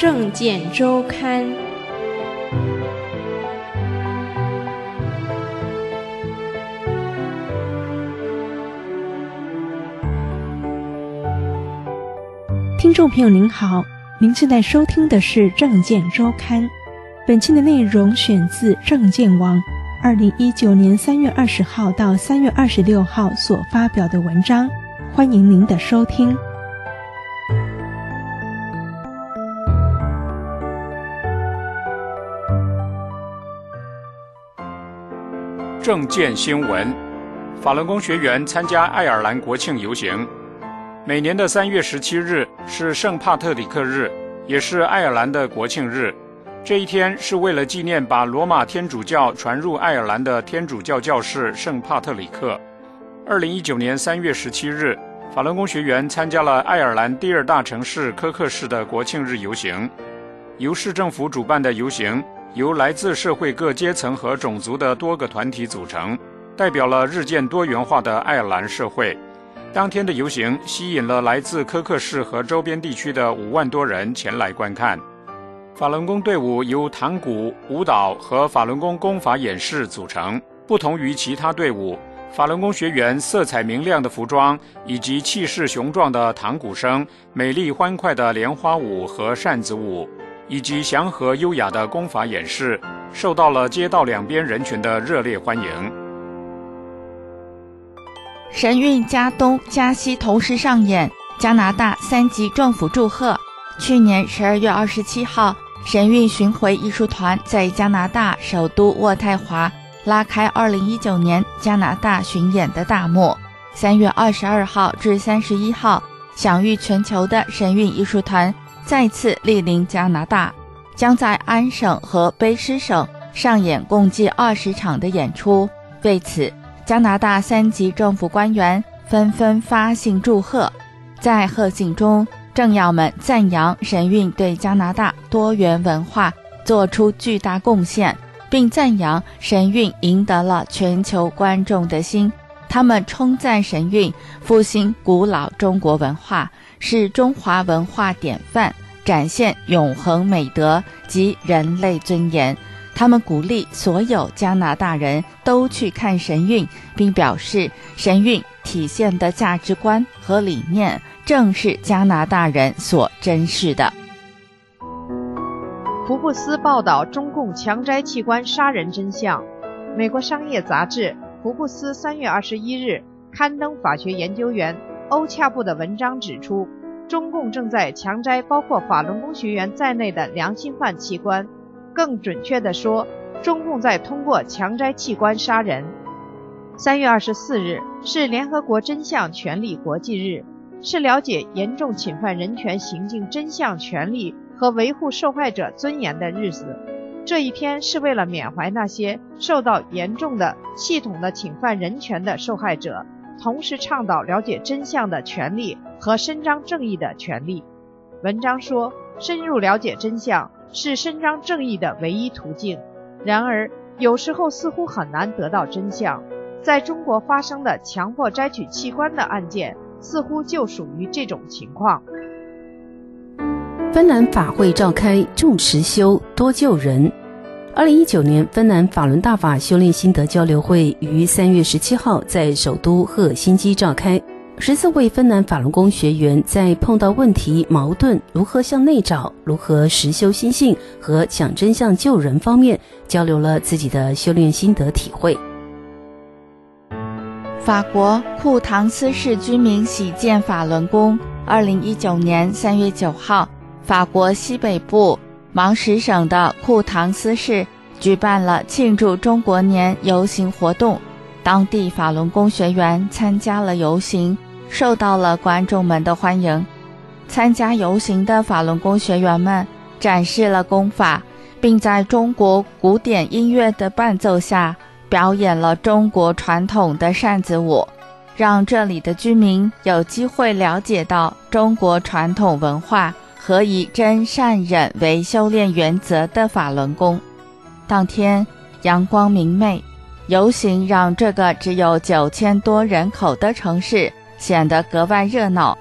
政见周刊。听众朋友您好，您现在收听的是政见周刊。本期的内容选自政见网2019年3月20号到3月26号所发表的文章，欢迎您的收听。 政见新闻：法轮功学员参加爱尔兰国庆游行。每年的3月17日是圣帕特里克日，也是爱尔兰的国庆日。这一天是为了纪念把罗马天主教传入爱尔兰的天主教教士圣帕特里克。2019年3月17日，法轮功学员参加了爱尔兰第二大城市科克市的国庆日游行。由市政府主办的游行，由来自社会各阶层和种族的多个团体组成，代表了日渐多元化的爱尔兰社会。当天的游行吸引了来自科克市和周边地区的5万多人前来观看。法轮功队伍由弹鼓、舞蹈和法轮功功法演示组成。不同于其他队伍，法轮功学员色彩明亮的服装，以及气势雄壮的弹鼓声、美丽欢快的莲花舞和扇子舞，以及祥和优雅的功法演示，受到了街道两边人群的热烈欢迎。 神韵加东加西同时上演，加拿大3级政府祝贺。去年12月27号，神韵巡回艺术团在加拿大首都渥太华拉开2019年加拿大巡演的大幕。3月22号至31号，享誉全球的神韵艺术团再次莅临加拿大，将在安省和卑诗省上演共计20场的演出。为此，加拿大3级政府官员纷纷发信祝贺。在贺信中，政要们赞扬神韵对加拿大多元文化做出巨大贡献，并赞扬神韵赢得了全球观众的心。他们称赞神韵复兴古老中国文化，是中华文化典范，展现永恒美德及人类尊严。他们鼓励所有加拿大人都去看神韵，并表示神韵体现的价值观和理念正是加拿大人所珍视的。 福布斯报道中共强摘器官杀人真相。美国商业杂志福布斯3月21日刊登法学研究员欧恰布的文章指出，中共正在强摘包括法轮功学员在内的良心犯器官。更准确地说，中共在通过强摘器官杀人。3月24日是联合国真相权利国际日，是了解严重侵犯人权行径真相权利和维护受害者尊严的日子。这一天是为了缅怀那些受到严重的系统的侵犯人权的受害者，同时倡导了解真相的权利和伸张正义的权利。文章说，深入了解真相是伸张正义的唯一途径，然而有时候似乎很难得到真相。在中国发生的强迫摘取器官的案件似乎就属于这种情况。 芬兰法会召开，重持修，多救人。2019年芬兰法轮大法修炼心得交流会于3月17号在首都赫尔辛基召开。14位芬兰法轮功学员在碰到问题、矛盾，如何向内找，如何实修心性和讲真相救人方面，交流了自己的修炼心得体会。 法国库唐斯市居民喜见法轮功。2019年3月9号，法国西北部芒什省的库唐斯市举办了庆祝中国年游行活动，当地法轮功学员参加了游行，受到了观众们的欢迎。参加游行的法轮功学员们展示了功法，并在中国古典音乐的伴奏下表演了中国传统的扇子舞，让这里的居民有机会了解到中国传统文化和以真善忍为修炼原则的法轮功。当天阳光明媚，游行让这个只有9000多人口的城市显得格外热闹。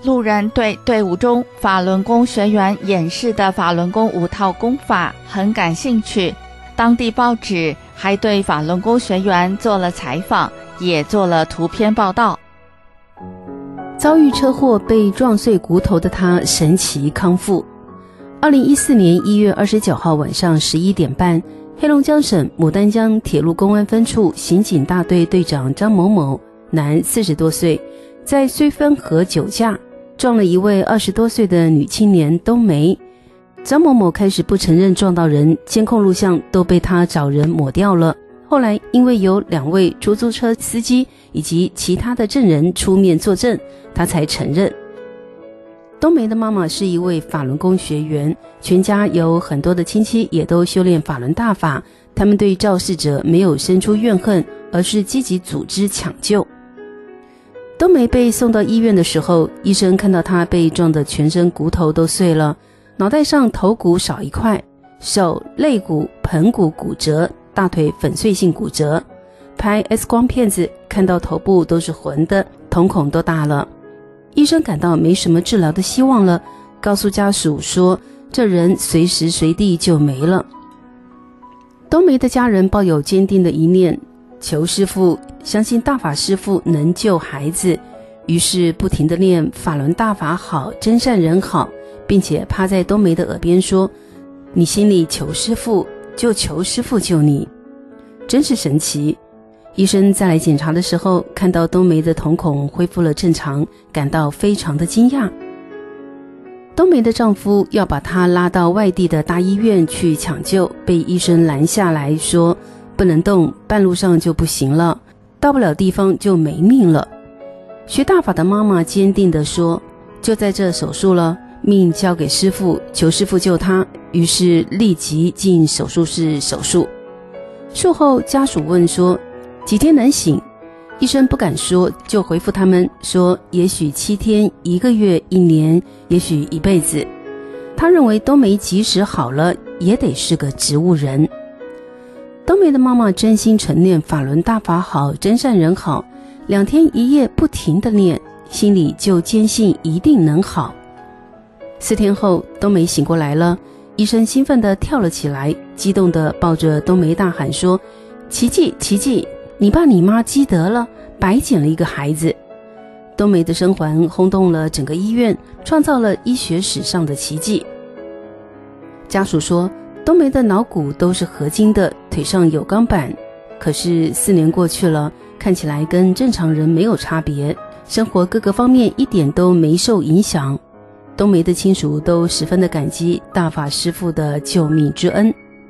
路人对队伍中法轮功学员演示的法轮功5套功法很感兴趣，当地报纸还对法轮功学员做了采访，也做了图片报道。 遭遇车祸被撞碎骨头的他神奇康复。2014年1月29号晚上11点半，黑龙江省牡丹江铁路公安分处刑警大队队长张某某，男40多岁，在绥芬河酒驾撞了一位20多岁的女青年冬梅。张某某开始不承认撞到人，监控录像都被他找人抹掉了。后来因为有2位出租车司机以及其他的证人出面作证，他才承认。冬梅的妈妈是一位法轮功学员，全家有很多的亲戚也都修炼法轮大法，他们对肇事者没有生出怨恨，而是积极组织抢救。冬梅被送到医院的时候，医生看到她被撞得全身骨头都碎了，脑袋上头骨少一块，手、肋骨、盆骨骨折，大腿粉碎性骨折。拍 X 光片子看到头部都是浑的，瞳孔都大了。医生感到没什么治疗的希望了，告诉家属说这人随时随地就没了。冬梅的家人抱有坚定的一念，求师父，相信大法师父能救孩子，于是不停地念法轮大法好，真善人好，并且趴在冬梅的耳边说，你心里求师父，就求师父救你。真是神奇。医生再来检查的时候，看到冬梅的瞳孔恢复了正常，感到非常的惊讶。冬梅的丈夫要把她拉到外地的大医院去抢救，被医生拦下来说不能动，半路上就不行了，到不了地方就没命了。学大法的妈妈坚定地说，就在这手术了，命交给师父，求师父救她。于是立即进手术室手术。术后家属问说几天能醒，医生不敢说，就回复他们说也许7天、1个月、1年，也许一辈子。他认为冬梅即使好了，也得是个植物人。冬梅的妈妈真心诚念法轮大法好，真善人好，2天1夜不停地念，心里就坚信一定能好。4天后，冬梅醒过来了，医生兴奋地跳了起来，激动地抱着冬梅大喊说，奇迹奇迹，你爸你妈积德了，白捡了一个孩子。冬梅的生还轰动了整个医院，创造了医学史上的奇迹。家属说，冬梅的脑骨都是合金的，腿上有钢板，可是4年过去了，看起来跟正常人没有差别，生活各个方面一点都没受影响。冬梅的亲属都十分的感激大法师父的救命之恩。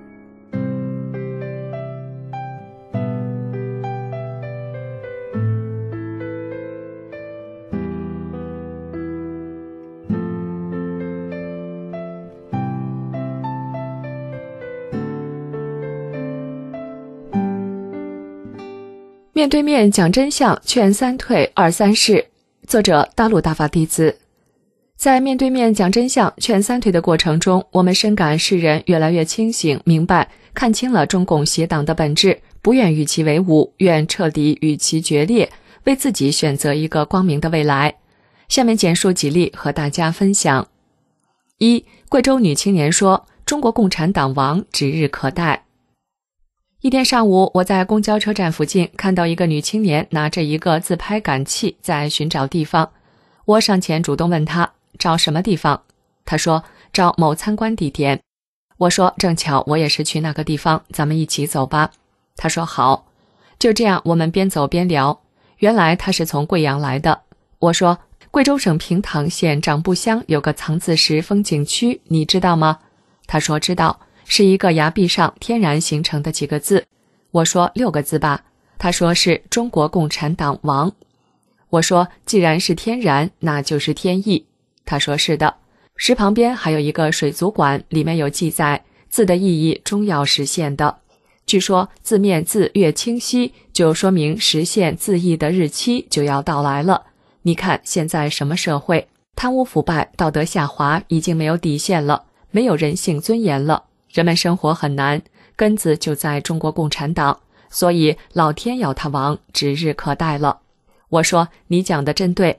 面对面讲真相，劝三退二三事。作者：大陆大法弟子。在面对面讲真相、劝三退的过程中，我们深感世人越来越清醒、明白、看清了中共邪党的本质，不愿与其为伍，愿彻底与其决裂，为自己选择一个光明的未来。下面简述几例和大家分享。1. 贵州女青年说，中国共产党亡指日可待。一天上午，我在公交车站附近看到一个女青年拿着一个自拍杆器在寻找地方。我上前主动问她找什么地方，她说找某参观地点。我说正巧我也是去那个地方，咱们一起走吧。她说好。就这样我们边走边聊，原来她是从贵阳来的。我说贵州省平塘县长布乡有个藏字石风景区，你知道吗？她说知道，是一个崖壁上天然形成的几个字。我说6个字吧。她说是中国共产党亡。我说既然是天然，那就是天意。她说是的。石旁边还有一个水族馆，里面有记载，字的意义终要实现的。据说字面字越清晰，就说明实现字义的日期就要到来了。你看现在什么社会，贪污腐败，道德下滑，已经没有底线了，没有人性尊严了，人们生活很难，根子就在中国共产党，所以老天要他亡，指日可待了。我说你讲的真对，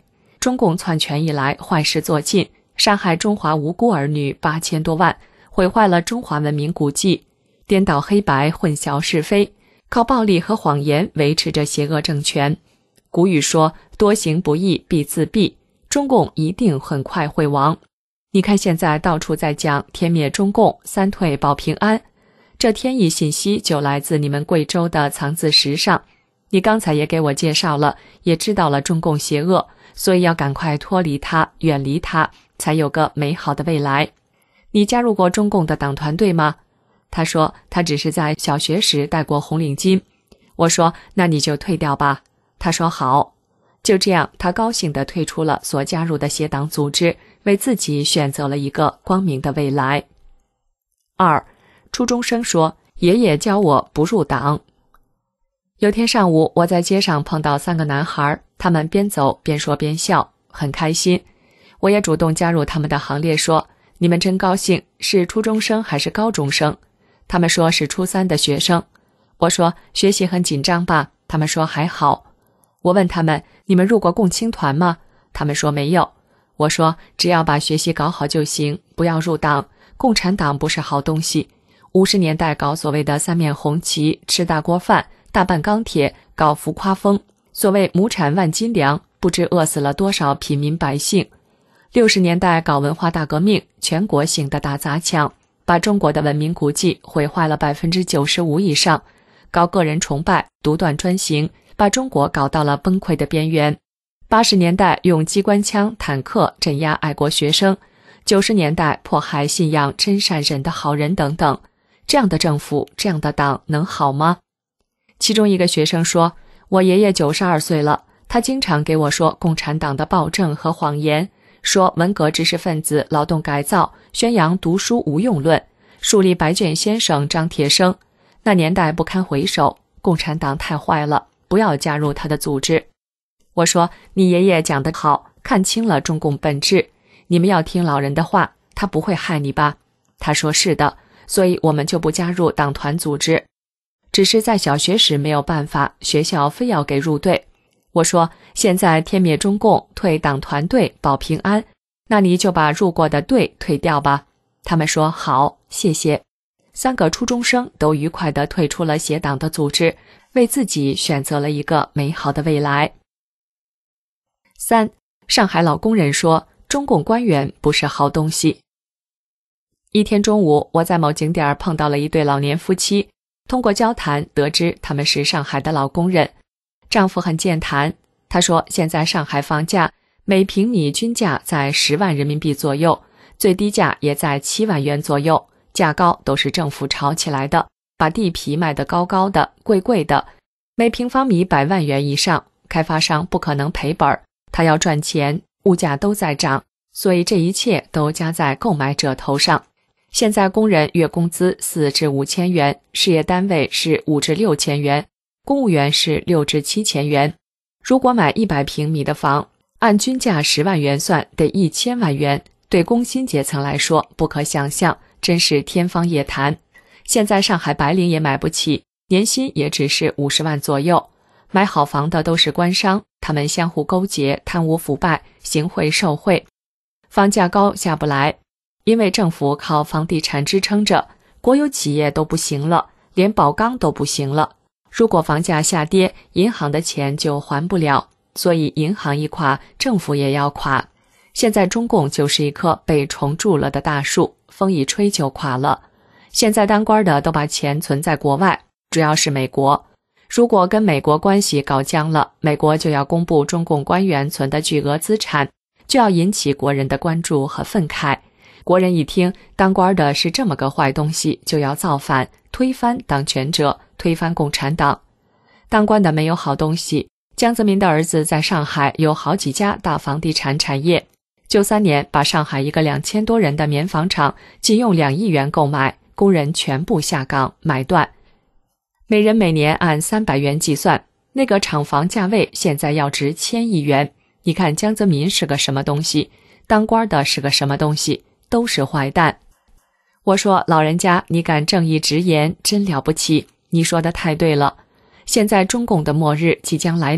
中共篡权以来坏事做尽，杀害中华无辜儿女8000多万，毁坏了中华文明古迹，颠倒黑白，混淆是非，靠暴力和谎言维持着邪恶政权。古语说多行不义必自毙，中共一定很快会亡。你看现在到处在讲天灭中共，三退保平安，这天意信息就来自你们贵州的藏字石上。你刚才也给我介绍了，也知道了中共邪恶，所以要赶快脱离它，远离它，才有个美好的未来。你加入过中共的党团队吗？他说他只是在小学时戴过红领巾。我说那你就退掉吧。他说好。就这样，他高兴地退出了所加入的邪党组织，为自己选择了一个光明的未来。2. 初中生说，爷爷教我不入党。有天上午，我在街上碰到3个男孩，他们边走边说边笑，很开心。我也主动加入他们的行列，说你们真高兴，是初中生还是高中生？他们说是初3的学生。我说学习很紧张吧？他们说还好。我问他们，你们入过共青团吗？他们说没有。我说只要把学习搞好就行，不要入党，共产党不是好东西。50年代搞所谓的3面红旗，吃大锅饭，大半钢铁，搞浮夸风，所谓亩产万斤粮，不知饿死了多少平民百姓。60年代搞文化大革命，全国性的大砸抢，把中国的文明古迹毁坏了95%以上，搞个人崇拜，独断专行，把中国搞到了崩溃的边缘。80年代用机关枪、坦克镇压爱国学生，90年代迫害信仰真善忍的好人等等。这样的政府，这样的党能好吗？其中一个学生说，我爷爷92岁了，他经常给我说共产党的暴政和谎言，说文革知识分子劳动改造，宣扬读书无用论，树立白卷先生张铁生。那年代不堪回首，共产党太坏了，不要加入他的组织。我说你爷爷讲得好，看清了中共本质，你们要听老人的话，他不会害你吧？他说是的，所以我们就不加入党团组织。只是在小学时没有办法，学校非要给入队。我说现在天灭中共，退党团队保平安，那你就把入过的队退掉吧。他们说好，谢谢。3个初中生都愉快地退出了邪党的组织，为自己选择了一个美好的未来。3. 上海老工人说，中共官员不是好东西。一天中午，我在某景点碰到了一对老年夫妻，通过交谈得知他们是上海的老工人。丈夫很健谈，他说现在上海房价每平米均价在10万人民币左右，最低价也在7万元左右，价高都是政府炒起来的，把地皮卖得高高的，贵贵的，每平方米100万元以上，开发商不可能赔本，他要赚钱，物价都在涨，所以这一切都加在购买者头上。现在工人月工资4至5千元，事业单位是5至6千元，公务员是6至7千元。如果买100平米的房，按均价10万元算，得1000万元，对工薪阶层来说不可想象，真是天方夜谭。现在上海白领也买不起，年薪也只是50万左右。买好房的都是官商，他们相互勾结，贪污腐败，行贿受贿，房价高下不来。因为政府靠房地产支撑着，国有企业都不行了，连宝钢都不行了。如果房价下跌，银行的钱就还不了，所以银行一垮，政府也要垮。现在中共就是一棵被虫蛀了的大树，风一吹就垮了。现在当官的都把钱存在国外，主要是美国。如果跟美国关系搞僵了，美国就要公布中共官员存的巨额资产，就要引起国人的关注和愤慨。国人一听当官的是这么个坏东西，就要造反，推翻当权者，推翻共产党。当官的没有好东西。江泽民的儿子在上海有好几家大房地产产业，93年把上海一个2000多人的棉纺厂仅用2亿元购买，工人全部下岗买断，每人每年按300元计算，那个厂房价位现在要值1000亿元。你看江泽民是个什么东西，当官的是个什么东西，都是坏蛋。我说老人家，你敢正义直言，真了不起，你说的太对了。现在中共的末日即将来临，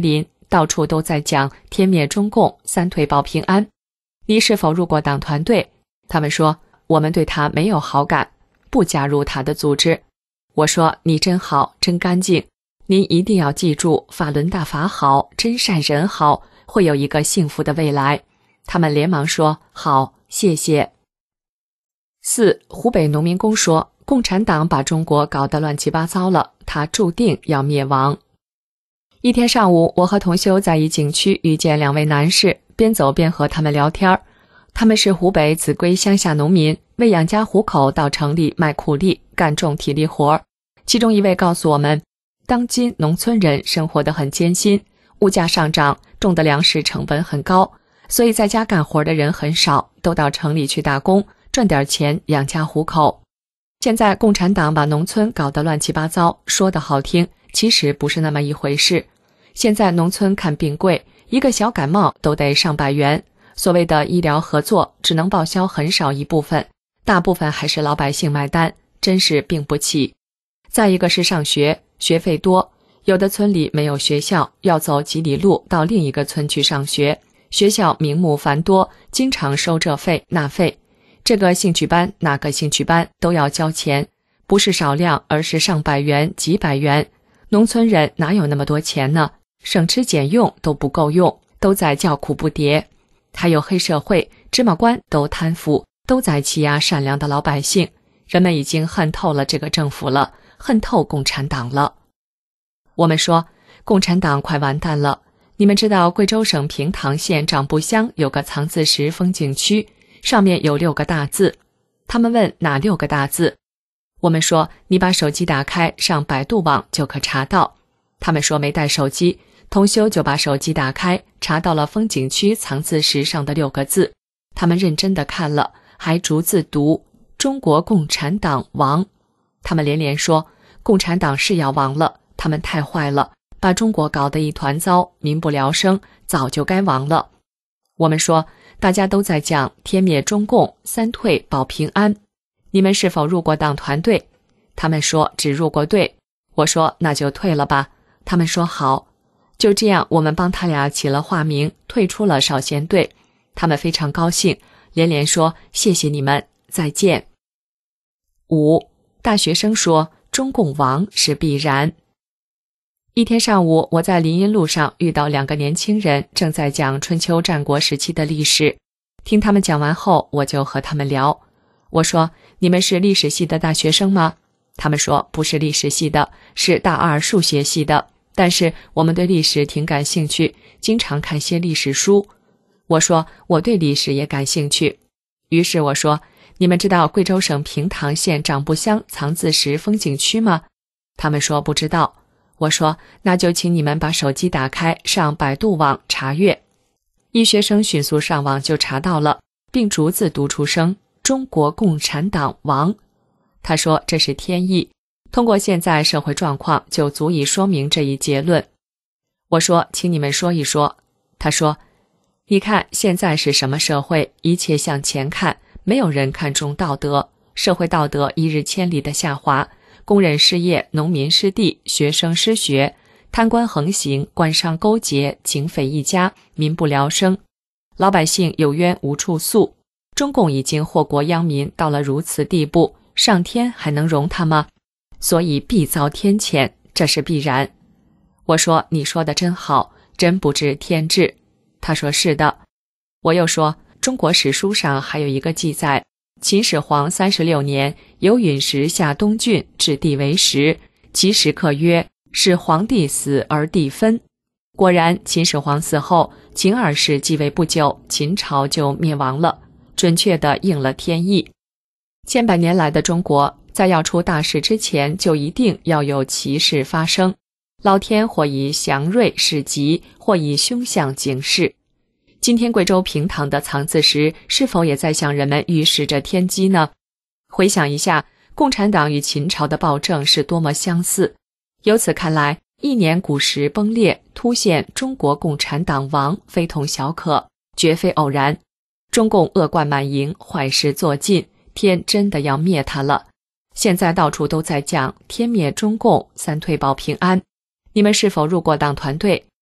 到处都在讲天灭中共，三退保平安。你是否入过党团队？他们说我们对他没有好感，不加入他的组织。我说你真好，真干净，您一定要记住，法轮大法好，真善人好，会有一个幸福的未来。他们连忙说好，谢谢。4. 湖北农民工说，共产党把中国搞得乱七八糟了，他注定要灭亡。一天上午，我和同修在一景区遇见2位男士，边走边和他们聊天。他们是湖北秭归乡下农民，为养家糊口到城里卖苦力，干重体力活。其中一位告诉我们，当今农村人生活得很艰辛，物价上涨，种的粮食成本很高，所以在家干活的人很少，都到城里去打工，赚点钱养家糊口。现在共产党把农村搞得乱七八糟，说得好听，其实不是那么一回事。现在农村看病贵，一个小感冒都得上百元，所谓的医疗合作只能报销很少一部分，大部分还是老百姓买单，真是病不起。再一个是上学，学费多，有的村里没有学校，要走几里路到另一个村去上学，学校名目繁多，经常收这费那费，这个兴趣班那个兴趣班都要交钱，不是少量，而是上百元几百元。农村人哪有那么多钱呢？省吃俭用都不够用，都在叫苦不迭。还有黑社会、芝麻官都贪腐，都在欺压善良的老百姓。人们已经恨透了这个政府了，恨透共产党了。我们说，共产党快完蛋了。你们知道贵州省平塘县长布乡有个藏字石风景区，上面有6个大字。他们问哪6个大字？我们说，你把手机打开，上百度网就可查到。他们说没带手机，同修就把手机打开，查到了风景区藏字石上的6个字。他们认真地看了，还逐字读中国共产党亡。他们连连说，共产党是要亡了，他们太坏了，把中国搞得一团糟，民不聊生，早就该亡了。我们说，大家都在讲天灭中共，三退保平安，你们是否入过党团队？他们说只入过队。我说那就退了吧。他们说好。就这样，我们帮他俩起了化名，退出了少先队。他们非常高兴，连连说谢谢你们，再见。5. 大学生说，中共亡是必然。一天上午，我在林荫路上遇到2个年轻人，正在讲春秋战国时期的历史。听他们讲完后，我就和他们聊。我说，你们是历史系的大学生吗？他们说不是历史系的，是大2数学系的，但是我们对历史挺感兴趣，经常看些历史书。我说我对历史也感兴趣。于是我说，你们知道贵州省平塘县长布乡藏字石风景区吗？他们说不知道。我说那就请你们把手机打开，上百度网查阅。一学生迅速上网就查到了，并逐字读出声中国共产党亡。他说这是天意，通过现在社会状况就足以说明这一结论。我说请你们说一说。他说，你看现在是什么社会，一切向前看，没有人看重道德，社会道德一日千里的下滑，工人失业，农民失地，学生失学，贪官横行，官商勾结，警匪一家，民不聊生，老百姓有冤无处诉。中共已经祸国殃民到了如此地步，上天还能容他吗？所以必遭天谴，这是必然。我说你说的真好，真不知天志。他说是的。我又说中国史书上还有一个记载，秦始皇36年，有陨石下东郡，置地为石，其时刻曰是皇帝死而地分。果然秦始皇死后，秦二世继位不久，秦朝就灭亡了，准确地应了天意。千百年来的中国，在要出大事之前，就一定要有奇事发生。老天或以祥瑞示吉，或以凶相警示。今天贵州平塘的藏字石是否也在向人们预示着天机呢？回想一下，共产党与秦朝的暴政是多么相似。由此看来，一年古石崩裂，凸显中国共产党亡，非同小可，绝非偶然。中共恶贯满盈，坏事做尽，天真的要灭他了。现在到处都在讲天灭中共，三退保平安。你们是否入过党团队？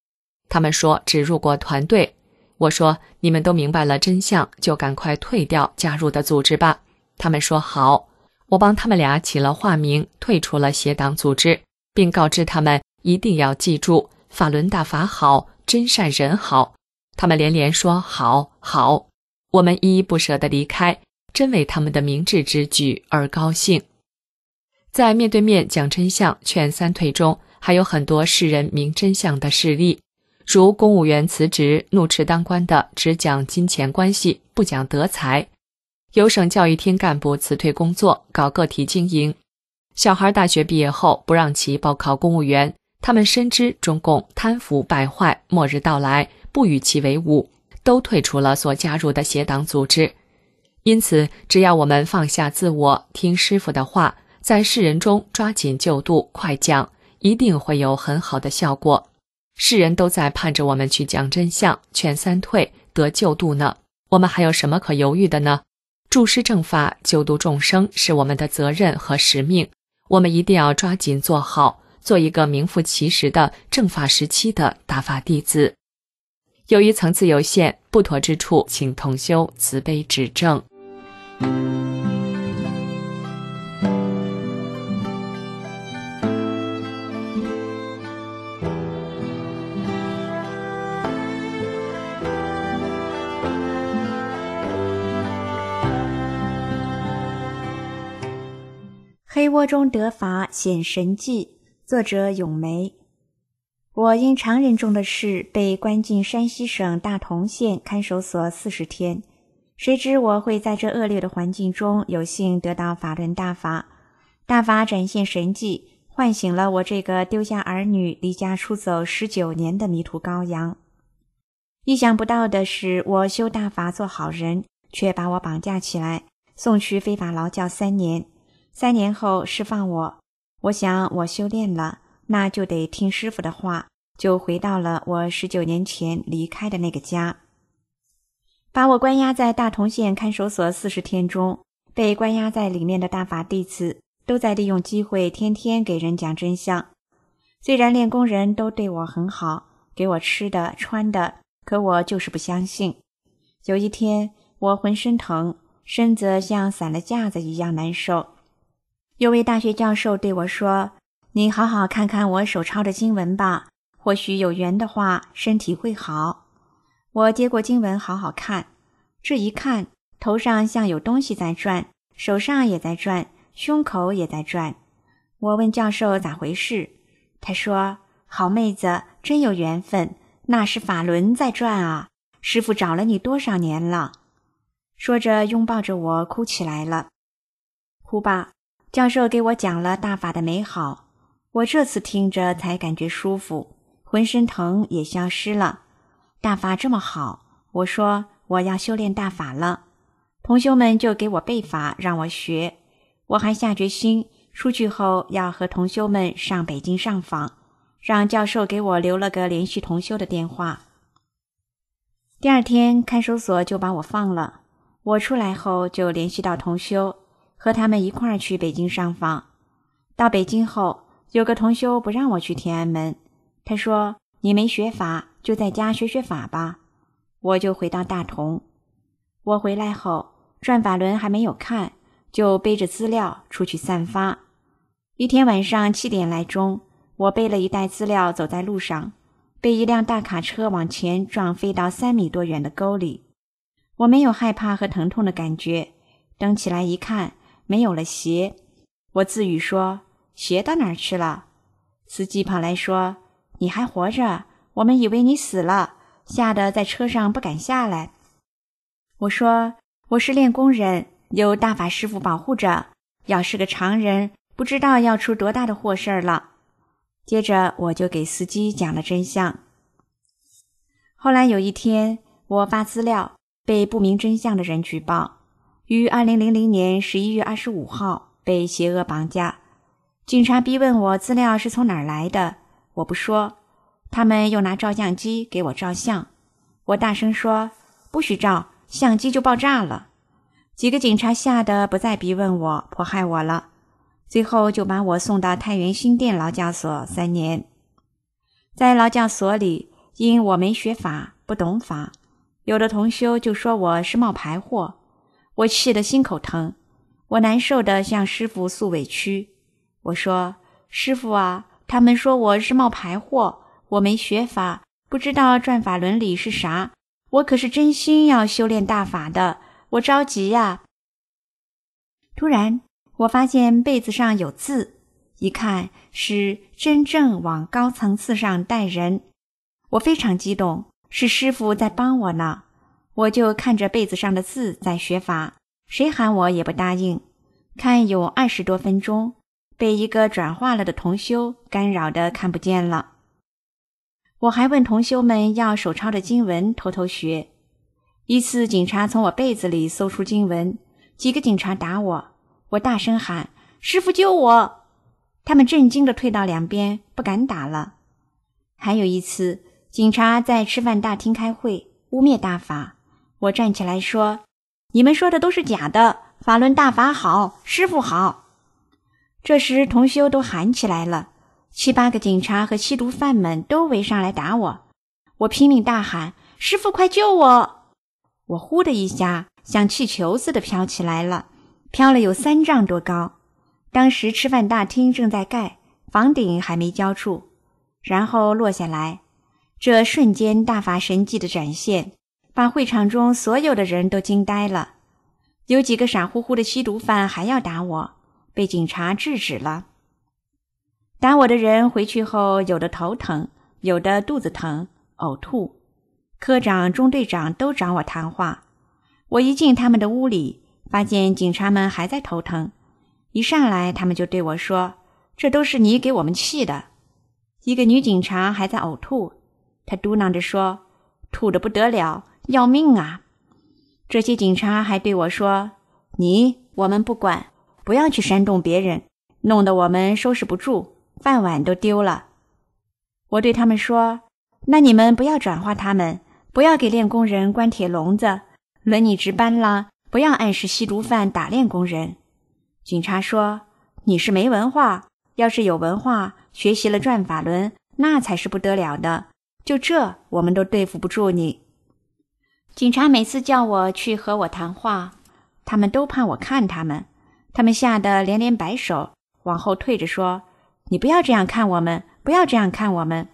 他们说只入过团队。我说你们都明白了真相，就赶快退掉加入的组织吧。他们说好。我帮他们俩起了化名，退出了邪党组织，并告知他们一定要记住法轮大法好，真善人好。他们连连说好好。我们依依不舍地离开，真为他们的明智之举而高兴。在面对面讲真相劝三退中，还有很多世人明真相的事例，如公务员辞职怒斥当官的只讲金钱关系，不讲德才；有省教育厅干部辞退工作，搞个体经营；小孩大学毕业后不让其报考公务员，他们深知中共贪腐败坏，末日到来，不与其为伍，都退出了所加入的邪党组织。因此，只要我们放下自我，听师父的话，在世人中抓紧救度，快讲，一定会有很好的效果。世人都在盼着我们去讲真相，劝三退，得救度呢。我们还有什么可犹豫的呢？助师正法，救度众生是我们的责任和使命，我们一定要抓紧做好，做一个名副其实的正法时期的大法弟子。由于层次有限，不妥之处，请同修慈悲指正。 黑窝中得法显神迹，作者咏梅。我因常人中的事被关进山西省大同县看守所40天，谁知我会在这恶劣的环境中有幸得到法轮大法，大法展现神迹，唤醒了我这个丢下儿女离家出走19年的迷途羔羊。意想不到的是，我修大法做好人，却把我绑架起来，送去非法劳教3年。3年后释放我，我想我修炼了，那就得听师父的话，就回到了我19年前离开的那个家。把我关押在大同县看守所40天中，被关押在里面的大法弟子都在利用机会天天给人讲真相。虽然练功人都对我很好，给我吃的穿的，可我就是不相信。有一天我浑身疼，身子像散了架子一样难受。有位大学教授对我说，你好好看看我手抄的经文吧，或许有缘的话身体会好。我接过经文好好看，这一看，头上像有东西在转，手上也在转，胸口也在转。我问教授咋回事，他说，好妹子，真有缘分，那是法轮在转啊，师父找了你多少年了。说着拥抱着我哭起来了。哭吧，教授给我讲了大法的美好，我这次听着才感觉舒服，浑身疼也消失了。大法这么好，我说我要修炼大法了，同修们就给我背法让我学。我还下决心出去后要和同修们上北京上访，让教授给我留了个联系同修的电话。第2天看守所就把我放了，我出来后就联系到同修，和他们一块儿去北京上访。到北京后，有个同修不让我去天安门，他说，你没学法，就在家学学法吧。我就回到大同。我回来后，转法轮还没有看，就背着资料出去散发。一天晚上7点来钟，我背了一袋资料走在路上，被一辆大卡车往前撞飞到3米多远的沟里。我没有害怕和疼痛的感觉，蹬起来一看，没有了鞋。我自语说，鞋到哪儿去了？司机跑来说，你还活着，我们以为你死了，吓得在车上不敢下来。我说，我是练功人，有大法师父保护着，要是个常人，不知道要出多大的祸事了。接着我就给司机讲了真相。后来有一天，我发资料，被不明真相的人举报，于2000年11月25号被邪恶绑架。警察逼问我资料是从哪儿来的，我不说，他们又拿照相机给我照相。我大声说，不许照，相机就爆炸了。几个警察吓得不再逼问我，迫害我了。最后就把我送到太原新店劳教所3年。在劳教所里， 因我没学法，不懂法，有的同修就说我是冒牌货，我气得心口疼，我难受地向师父诉委屈。我说，师父啊，他们说我是冒牌货，我没学法，不知道转法轮理是啥，我可是真心要修炼大法的，我着急呀。突然我发现被子上有字，一看是真正往高层次上带人，我非常激动，是师父在帮我呢。我就看着被子上的字在学法，谁喊我也不答应。看有20多分钟，被一个转化了的同修干扰得看不见了。我还问同修们要手抄的经文偷偷学。一次警察从我被子里搜出经文，几个警察打我，我大声喊，师父救我！他们震惊地退到两边，不敢打了。还有一次，警察在吃饭大厅开会，污蔑大法，我站起来说，你们说的都是假的，法轮大法好，师父好。这时同修都喊起来了，7、8个警察和吸毒犯们都围上来打我，我拼命大喊，师父快救我！我呼的一下像气球似的飘起来了，飘了有3丈多高。当时吃饭大厅正在盖，房顶还没浇筑，然后落下来。这瞬间大法神迹的展现，把会场中所有的人都惊呆了。有几个傻乎乎的吸毒犯还要打我，被警察制止了。打我的人回去后，有的头疼，有的肚子疼、呕吐。科长、中队长都找我谈话。我一进他们的屋里，发现警察们还在头疼。一上来他们就对我说，这都是你给我们气的。一个女警察还在呕吐，她嘟囔着说，吐得不得了，要命啊！这些警察还对我说，我们不管，不要去煽动别人，弄得我们收拾不住，饭碗都丢了。我对他们说，那你们不要转化他们，不要给练功人关铁笼子，轮你值班了，不要暗示吸毒犯打练功人。警察说，你是没文化，要是有文化，学习了转法轮，那才是不得了的，就这我们都对付不住你。警察每次叫我去和我谈话，他们都怕我看他们吓得连连摆手，往后退着说，你不要这样看我们，不要这样看我们。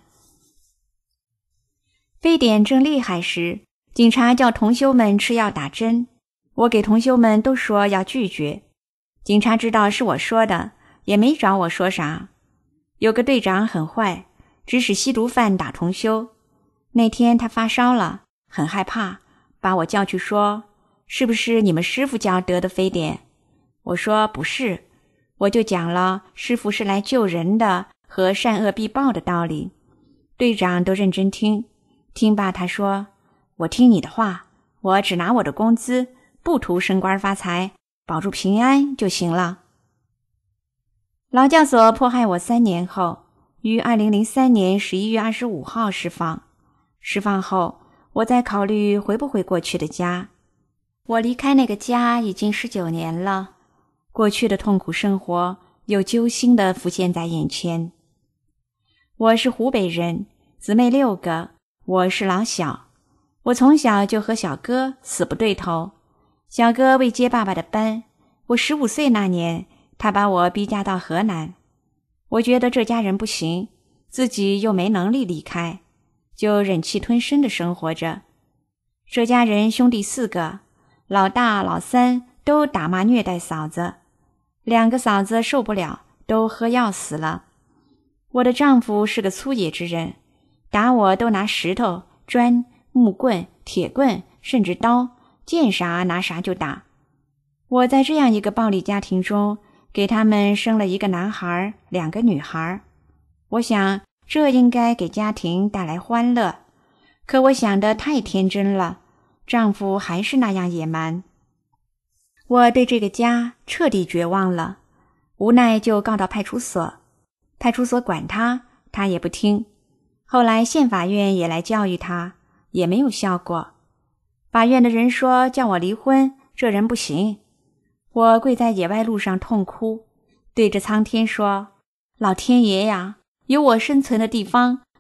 非典正厉害时，警察叫同修们吃药打针，我给同修们都说要拒绝。警察知道是我说的，也没找我说啥。有个队长很坏，指使吸毒犯打同修。那天他发烧了，很害怕，把我叫去说，是不是你们师父教得的非典？我说不是，我就讲了师父是来救人的和善恶必报的道理。队长都认真听，听罢他说，我听你的话，我只拿我的工资，不图升官发财，保住平安就行了。劳教所迫害我3年后，于2003年11月25号释放。释放后，我在考虑回不回过去的家。我离开那个家已经19年了，过去的痛苦生活又揪心地浮现在眼前。我是湖北人，姊妹6个，我是老小。我从小就和小哥死不对头，小哥未接爸爸的班，我15岁那年，他把我逼嫁到河南。我觉得这家人不行，自己又没能力离开，就忍气吞声地生活着。这家人兄弟4个，老大老三都打骂虐待嫂子，2个嫂子受不了，都喝药死了。我的丈夫是个粗野之人，打我都拿石头、砖、木棍、铁棍，甚至刀，见啥拿啥就打。我在这样一个暴力家庭中，给他们生了1个男孩，2个女孩。我想这应该给家庭带来欢乐，可我想得太天真了，丈夫还是那样野蛮。我对这个家彻底绝望了，无奈就告到派出所。派出所管他，他也不听。后来县法院也来教育他，也没有效果。法院的人说叫我离婚，这人不行。我跪在野外路上痛哭，对着苍天说，老天爷呀，有我生存的地方，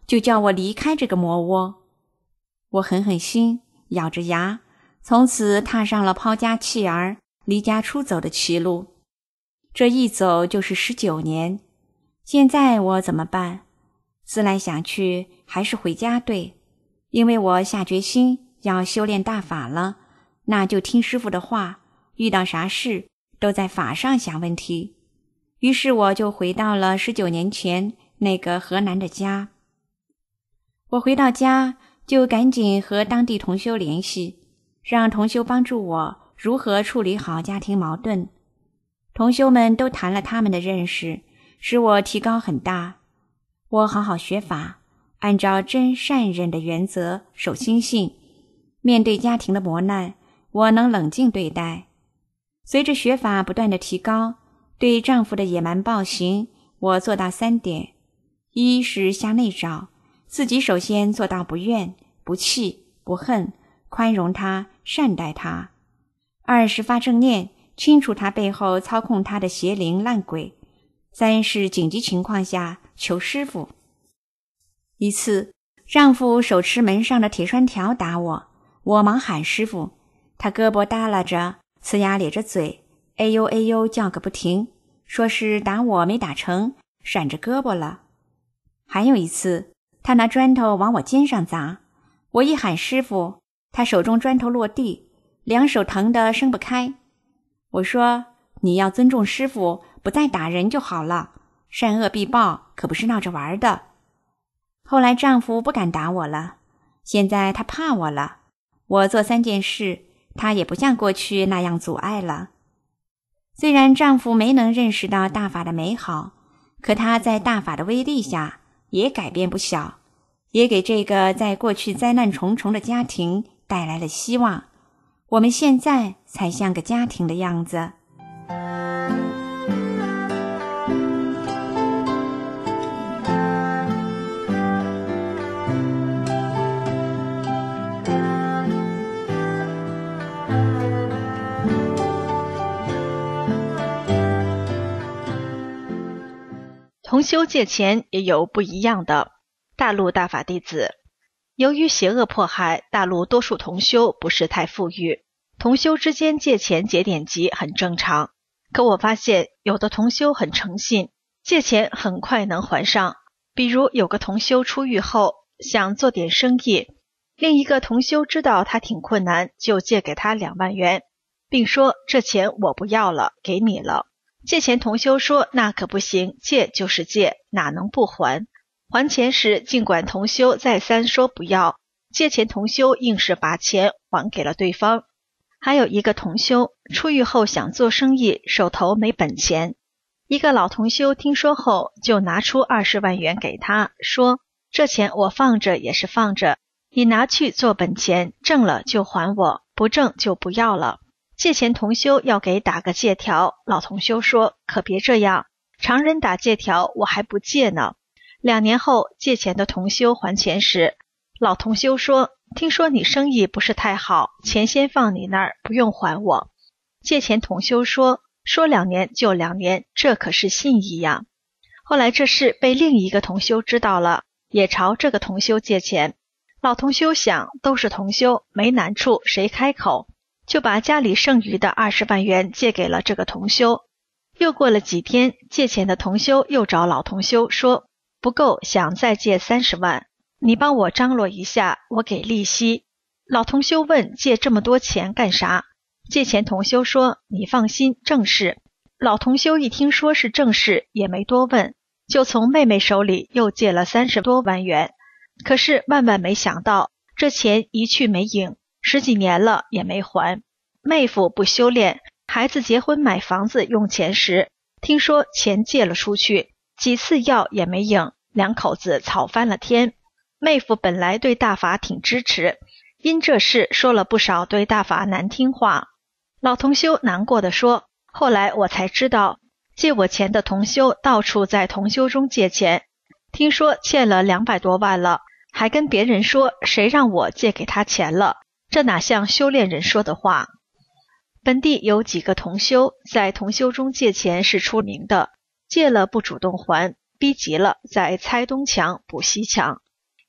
就叫我离开这个魔窝。我狠狠心，咬着牙，从此踏上了抛家弃儿、离家出走的歧路。这一走就是19年。现在我怎么办？思来想去，还是回家对，因为我下决心要修炼大法了，那就听师父的话，遇到啥事都在法上想问题。于是我就回到了19年前那个河南的家。我回到家就赶紧和当地同修联系，让同修帮助我如何处理好家庭矛盾。同修们都谈了他们的认识，使我提高很大。我好好学法，按照真善忍的原则守心性，面对家庭的磨难，我能冷静对待。随着学法不断的提高，对丈夫的野蛮暴行，我做到3点：一是向内找，自己首先做到不怨、不气、不恨，宽容他、善待他；二是发正念，清除他背后操控他的邪灵烂鬼；三是紧急情况下求师傅。一次，丈夫手持门上的铁栓条打我，我忙喊师傅，他胳膊耷拉着，呲牙咧着嘴，哎呦哎呦叫个不停，说是打我没打成，闪着胳膊了。还有一次，他拿砖头往我肩上砸，我一喊师傅，他手中砖头落地，两手疼得伸不开。我说，你要尊重师傅，不再打人就好了，善恶必报，可不是闹着玩的。后来丈夫不敢打我了，现在他怕我了，我做3件事，他也不像过去那样阻碍了。虽然丈夫没能认识到大法的美好，可他在大法的威力下也改变不小，也给这个在过去灾难重重的家庭带来了希望。我们现在才像个家庭的样子。 同修借钱也有不一样的。大陆大法弟子，由于邪恶迫害，大陆多数同修不是太富裕，同修之间借钱结点籍很正常。可我发现有的同修很诚信，借钱很快能还上。比如有个同修出狱后想做点生意，另一个同修知道他挺困难，就借给他2万元，并说这钱我不要了，给你了。借钱同修说那可不行，借就是借，哪能不还？还钱时尽管同修再三说不要，借钱同修硬是把钱还给了对方。还有一个同修出狱后想做生意，手头没本钱，一个老同修听说后就拿出20万元给他，说这钱我放着也是放着，你拿去做本钱，挣了就还我，不挣就不要了。借钱同修要给打个借条，老同修说可别这样，常人打借条我还不借呢。2年后借钱的同修还钱时，老同修说听说你生意不是太好，钱先放你那儿，不用还我。借钱同修说2年就2年，这可是信义呀。后来这事被另一个同修知道了，也朝这个同修借钱。老同修想都是同修，没难处谁开口，就把家里剩余的20万元借给了这个同修。又过了几天，借钱的同修又找老同修说不够，想再借30万，你帮我张罗一下，我给利息。老同修问借这么多钱干啥？借钱同修说你放心，正事。老同修一听说是正事，也没多问，就从妹妹手里又借了30多万元。可是万万没想到，这钱一去没影，10几年了也没还。妹夫不修炼，孩子结婚买房子用钱时，听说钱借了出去，几次要也没影，两口子吵翻了天。妹夫本来对大法挺支持，因这事说了不少对大法难听话。老同修难过地说，后来我才知道，借我钱的同修到处在同修中借钱，听说欠了200多万了，还跟别人说谁让我借给他钱了，这哪像修炼人说的话。本地有几个同修在同修中借钱是出名的，借了不主动还，逼急了再拆东墙补西墙。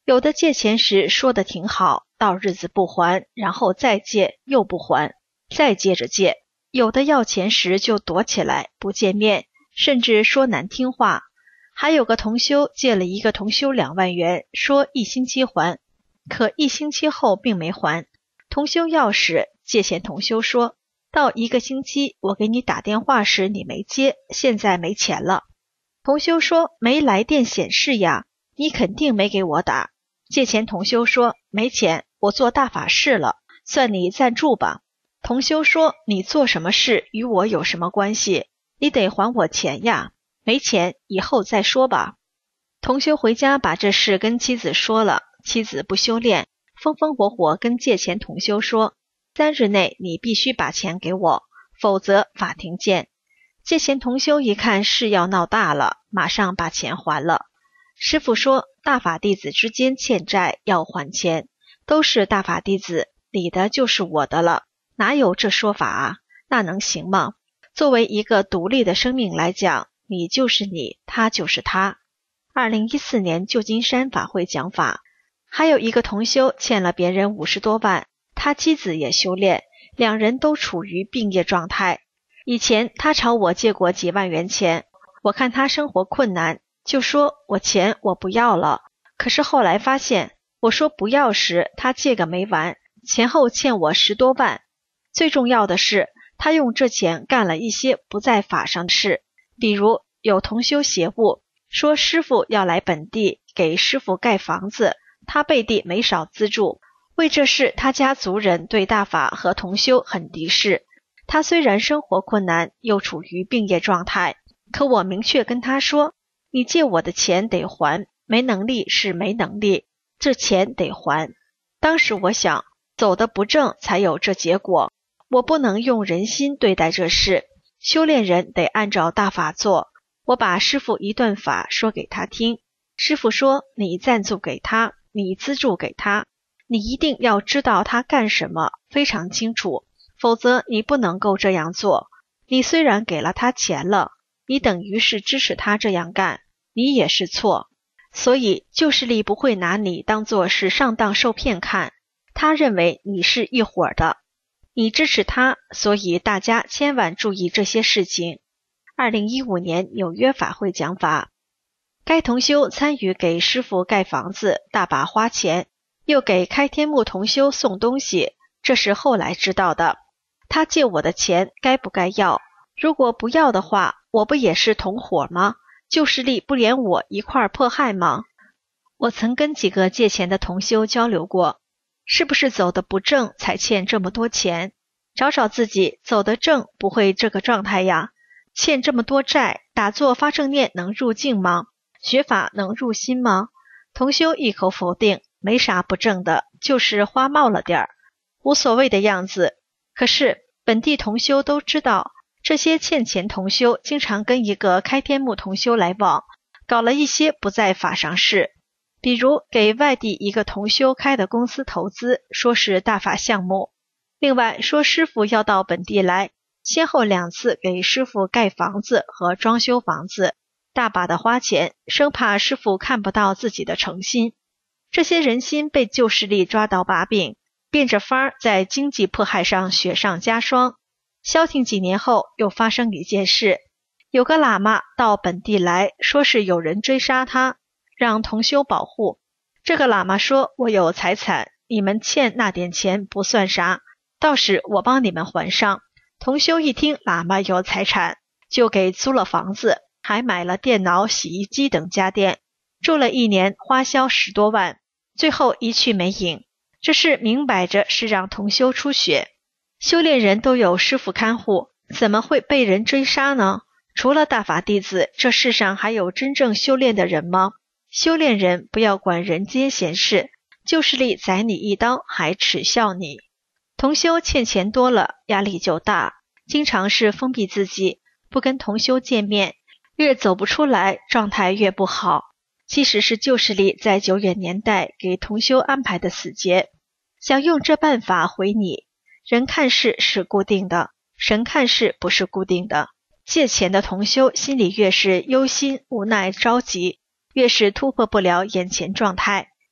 有的借钱时说得挺好，到日子不还，然后再借又不还，再接着借。有的要钱时就躲起来，不见面，甚至说难听话。还有个同修借了一个同修2万元，说1星期还，可1星期后并没还。同修要时，借钱同修说，到1个星期我给你打电话时你没接，现在没钱了。同修说，没来电显示呀，你肯定没给我打。借钱同修说，没钱，我做大法事了，算你赞助吧。同修说，你做什么事与我有什么关系？你得还我钱呀，没钱以后再说吧。同修回家把这事跟妻子说了，妻子不修炼，风风火火跟借钱同修说，3日内你必须把钱给我，否则法庭见。借钱同修一看事要闹大了，马上把钱还了。师父说，大法弟子之间欠债要还钱，都是大法弟子，你的就是我的了，哪有这说法啊？那能行吗？作为一个独立的生命来讲，你就是你，他就是他。2014年旧金山法会讲法，还有一个同修欠了别人50多万，他妻子也修炼，2人都处于病业状态。以前他朝我借过几万元钱，我看他生活困难，就说我钱我不要了。可是后来发现，我说不要时，他借个没完，前后欠我10多万。最重要的是，他用这钱干了一些不在法上的事，比如有同修邪物，说师父要来本地给师父盖房子，他背地没少资助。为这事，他家族人对大法和同修很敌视。他虽然生活困难，又处于病业状态，可我明确跟他说，你借我的钱得还，没能力是没能力，这钱得还。当时我想，走得不正才有这结果，我不能用人心对待这事，修炼人得按照大法做。我把师父一段法说给他听，师父说，你赞助给他，你资助给他，你一定要知道他干什么，非常清楚，否则你不能够这样做。你虽然给了他钱了，你等于是支持他这样干，你也是错。所以旧势力不会拿你当作是上当受骗看，他认为你是一伙的，你支持他，所以大家千万注意这些事情。2015年纽约法会讲法，该同修参与给师父盖房子，大把花钱，又给开天目同修送东西，这是后来知道的。他借我的钱该不该要？如果不要的话，我不也是同伙吗？旧势力不连我一块迫害吗？我曾跟几个借钱的同修交流过，是不是走得不正才欠这么多钱？找找自己，走得正不会这个状态呀。欠这么多债，打坐发正念能入境吗？学法能入心吗？同修一口否定，没啥不正的，就是花冒了点儿，无所谓的样子。可是本地同修都知道，这些欠钱同修经常跟一个开天目同修来往，搞了一些不在法上事，比如给外地一个同修开的公司投资，说是大法项目。另外说师父要到本地来，先后2次给师父盖房子和装修房子，大把的花钱，生怕师父看不到自己的诚心。这些人心被旧势力抓到把柄，变着法儿在经济迫害上雪上加霜。消停几年后，又发生一件事，有个喇嘛到本地来，说是有人追杀他，让同修保护。这个喇嘛说，我有财产，你们欠那点钱不算啥，到时我帮你们还上。同修一听喇嘛有财产，就给租了房子，还买了电脑、洗衣机等家电，住了1年，花销10多万，最后一去没影。这事明摆着是让同修出血。修炼人都有师父看护，怎么会被人追杀呢？除了大法弟子，这世上还有真正修炼的人吗？修炼人不要管人间闲事，旧势力宰你一刀还耻笑你。同修欠钱多了，压力就大，经常是封闭自己，不跟同修见面，越走不出来，状态越不好。其实是旧势力在久远年代给同修安排的死结，想用这办法回你。人看事是固定的，神看事不是固定的。借钱的同修心里越是忧心、无奈、着急，越是突破不了眼前状态，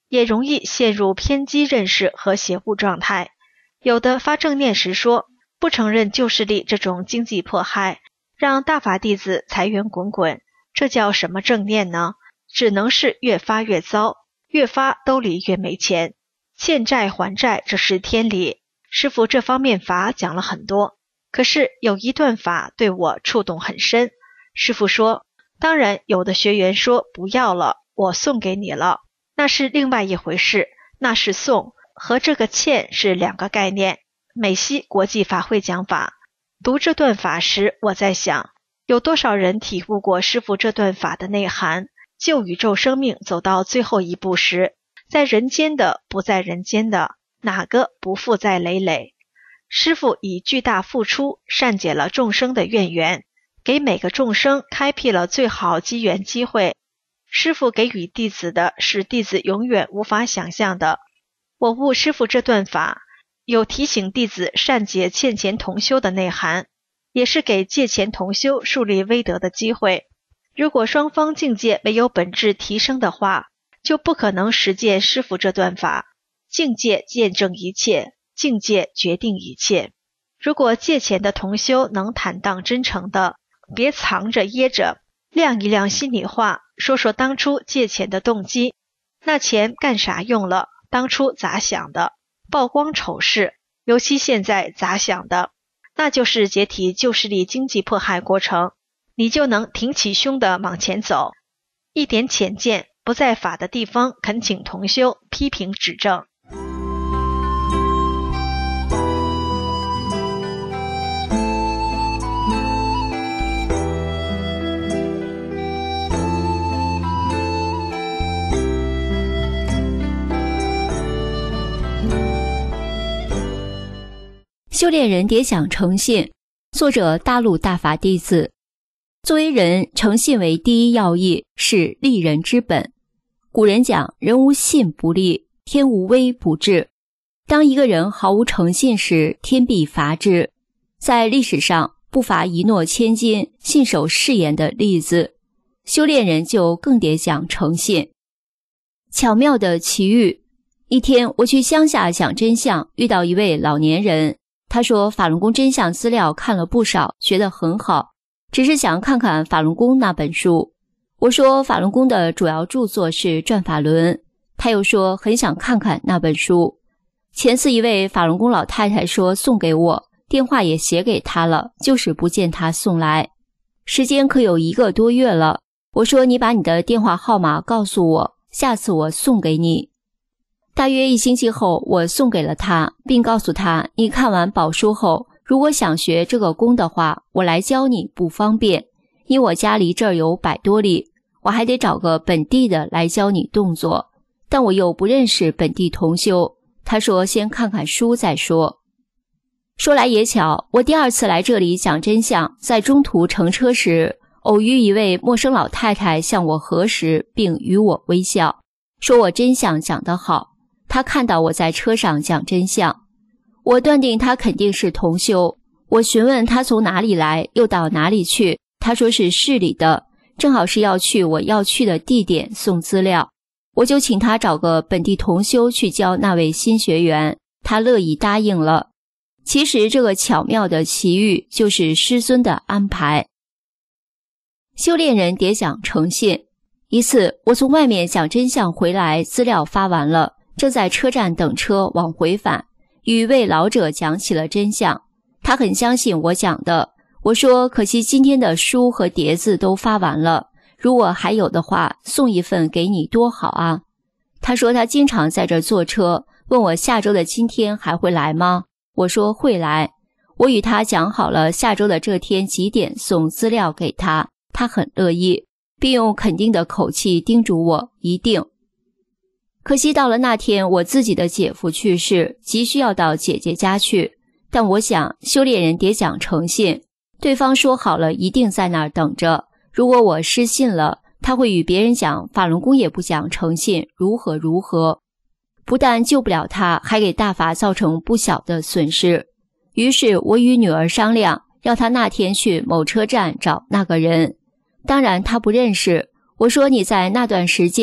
也容易陷入偏激认识和邪物状态。有的发正念时说，不承认旧势力这种经济迫害，让大法弟子财源滚滚，这叫什么正念呢？只能是越发越糟，越发兜里越没钱，欠债还债，这是天理。师父这方面法讲了很多，可是有一段法对我触动很深。师父说，当然有的学员说不要了，我送给你了，那是另外一回事，那是送，和这个欠是两个概念。美西国际法会讲法，读这段法时，我在想，有多少人体悟过师父这段法的内涵？救宇宙生命走到最后一步时，在人间的不在人间的，哪个不负债累累？师父以巨大付出善解了众生的怨缘，给每个众生开辟了最好机缘机会。师父给予弟子的是弟子永远无法想象的。我悟师父这段法，有提醒弟子善解欠钱同修的内涵，也是给借钱同修树立威德的机会。如果双方境界没有本质提升的话，就不可能实践师父这段法。境界见证一切，境界决定一切。如果借钱的同修能坦荡真诚的，别藏着掖着，亮一亮心里话，说说当初借钱的动机，那钱干啥用了，当初咋想的，曝光丑事，尤其现在咋想的，那就是解体旧势力经济迫害过程，你就能挺起胸的往前走。一点浅见，不在法的地方恳请同修批评指正。 修炼人迭想诚信，作者大陆大法弟子。作为人，诚信为第一要义，是立人之本。古人讲，人无信不立，天无威不治。当一个人毫无诚信时，天必罚之。在历史上，不乏一诺千金、信守誓言的例子。修炼人就更得讲诚信。巧妙的奇遇。一天，我去乡下讲真相，遇到一位老年人。他说法轮功真相资料看了不少，觉得很好，只是想看看法轮功那本书。我说法轮功的主要著作是转法轮，他又说很想看看那本书。前次一位法轮功老太太说送给我，电话也写给他了，就是不见他送来。时间可有1个多月了，我说你把你的电话号码告诉我，下次我送给你。大约1星期后，我送给了他，并告诉他，你看完宝书后，如果想学这个功的话，我来教你不方便，因我家离这儿有100多里，我还得找个本地的来教你动作，但我又不认识本地同修。他说先看看书再说。说来也巧，我第2次来这里讲真相，在中途乘车时，偶遇一位陌生老太太向我核实，并与我微笑，说我真相讲得好。他看到我在车上讲真相，我断定他肯定是同修。我询问他从哪里来，又到哪里去，他说是市里的，正好是要去我要去的地点送资料。我就请他找个本地同修去教那位新学员，他乐意答应了。其实这个巧妙的奇遇就是师尊的安排。修炼人迭讲诚信。一次我从外面讲真相回来，资料发完了，正在车站等车往回返，与一位老者讲起了真相。他很相信我讲的，我说可惜今天的书和碟子都发完了，如果还有的话，送一份给你多好啊。他说他经常在这坐车，问我下周的今天还会来吗？我说会来。我与他讲好了下周的这天几点送资料给他，他很乐意，并用肯定的口气叮嘱我一定。可惜到了那天，我自己的姐夫去世，急需要到姐姐家去。但我想修炼人迭讲诚信，对方说好了一定在那儿等着，如果我失信了，他会与别人讲法轮功也不讲诚信，如何如何，不但救不了他，还给大法造成不小的损失。于是我与女儿商量，要他那天去某车站找那个人。当然他不认识，我说你在那段时间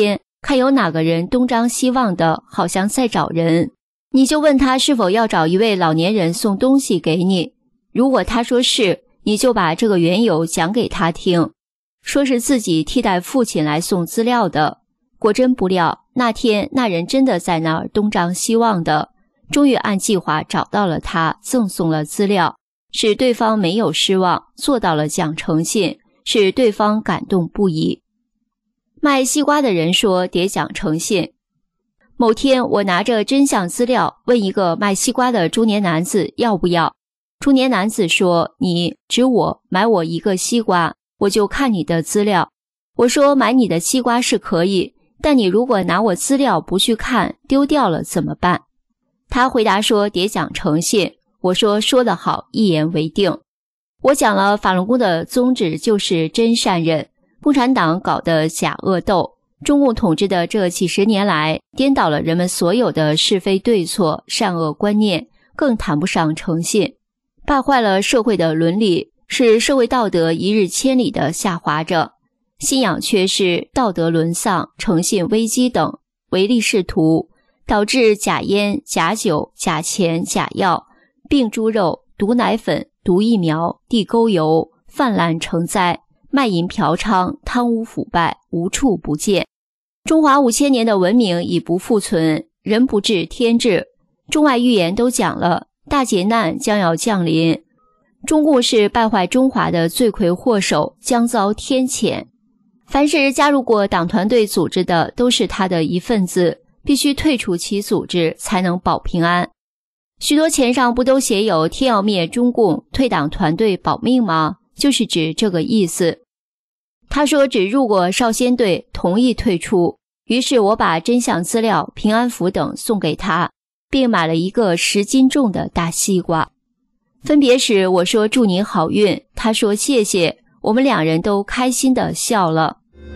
看有哪个人东张西望的，好像在找人，你就问他是否要找一位老年人送东西给你。如果他说是，你就把这个缘由讲给他听，说是自己替代父亲来送资料的。果真不料，那天那人真的在那儿东张西望的，终于按计划找到了他，赠送了资料，使对方没有失望，做到了讲诚信，使对方感动不已。卖西瓜的人说得讲诚信。某天我拿着真相资料问一个卖西瓜的中年男子要不要。中年男子说，你指我买我一个西瓜，我就看你的资料。我说买你的西瓜是可以，但你如果拿我资料不去看，丢掉了怎么办？他回答说得讲诚信。我说说得好，一言为定。我讲了法轮功的宗旨就是真善忍，共产党搞的假恶斗，中共统治的这几十年来，颠倒了人们所有的是非对错、善恶观念，更谈不上诚信，败坏了社会的伦理，使社会道德一日千里地下滑着，信仰缺失、道德沦丧、诚信危机等唯利是图，导致假烟、假酒、假钱、假药、病猪肉、毒奶粉、毒疫苗、地沟油泛滥成灾，卖淫嫖娼、贪污腐败无处不见。中华5000年的文明已不复存，人不治天治。中外预言都讲了，大劫难将要降临，中共是败坏中华的罪魁祸首，将遭天谴。凡是加入过党团队组织的，都是他的一份子，必须退出其组织才能保平安。许多钱上不都写有天要灭中共，退党团队保命吗？就是指这个意思。他说只入过少先队，同意退出。于是我把真相资料、平安符等送给他，并买了一个10斤重的大西瓜。分别时我说祝你好运，他说谢谢，我们两人都开心地笑了。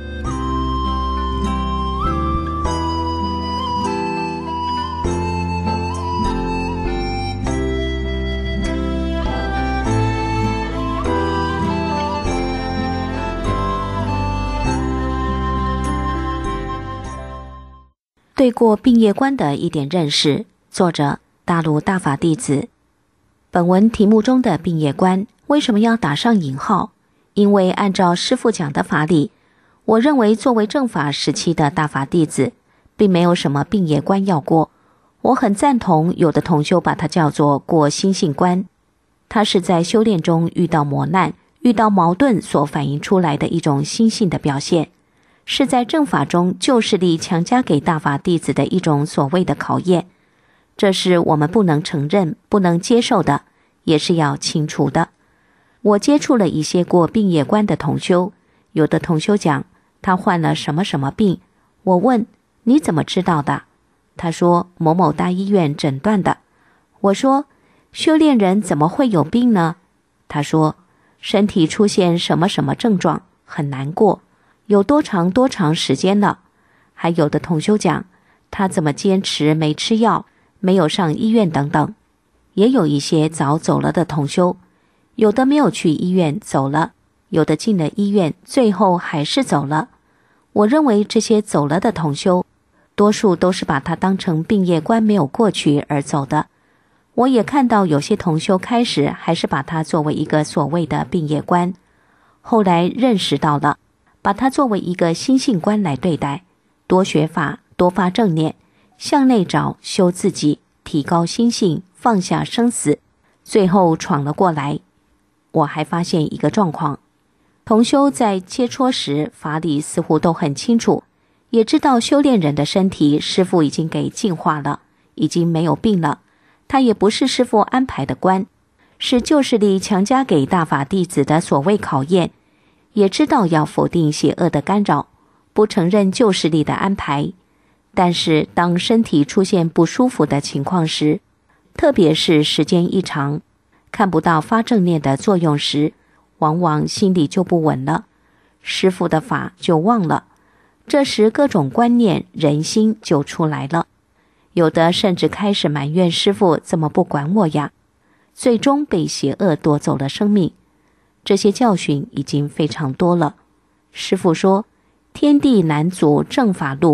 对过病业观的一点认识，作者大陆大法弟子。本文题目中的病业观为什么要打上引号？因为按照师父讲的法理，我认为作为正法时期的大法弟子，并没有什么病业观要过。我很赞同有的同修把它叫做过心性观，它是在修炼中遇到磨难、遇到矛盾所反映出来的一种心性的表现，是在正法中旧势力强加给大法弟子的一种所谓的考验，这是我们不能承认、不能接受的，也是要清除的。我接触了一些过病业观的同修，有的同修讲他患了什么什么病，我问你怎么知道的？他说某某大医院诊断的。我说修炼人怎么会有病呢？他说身体出现什么什么症状，很难过，有多长时间了。还有的同修讲他怎么坚持没吃药，没有上医院等等。也有一些早走了的同修，有的没有去医院走了，有的进了医院最后还是走了。我认为这些走了的同修，多数都是把它当成病业观没有过去而走的。我也看到有些同修开始还是把它作为一个所谓的病业观，后来认识到了，把它作为一个心性观来对待，多学法，多发正念，向内找，修自己，提高心性，放下生死，最后闯了过来。我还发现一个状况，同修在切磋时法理似乎都很清楚，也知道修炼人的身体师父已经给净化了，已经没有病了，他也不是师父安排的官，是旧势力强加给大法弟子的所谓考验，也知道要否定邪恶的干扰，不承认旧势力的安排。但是当身体出现不舒服的情况时，特别是时间一长，看不到发正念的作用时，往往心里就不稳了，师父的法就忘了，这时各种观念人心就出来了，有的甚至开始埋怨师父怎么不管我呀，最终被邪恶夺走了生命。这些教训已经非常多了。师父说天地难阻正法路，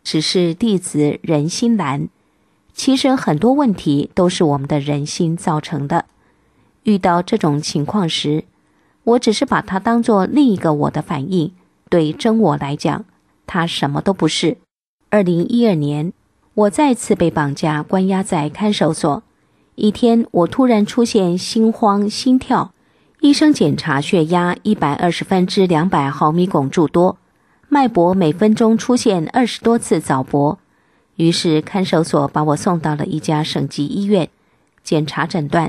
只是弟子人心懒。其实很多问题都是我们的人心造成的。遇到这种情况时，我只是把它当作另一个我的反应，对真我来讲，它什么都不是。2012年，我再次被绑架关押在看守所。一天，我突然出现心慌心跳，医生检查血压120/200毫米汞柱多，脉搏每分钟出现20多次早搏。于是看守所把我送到了一家省级医院，检查诊断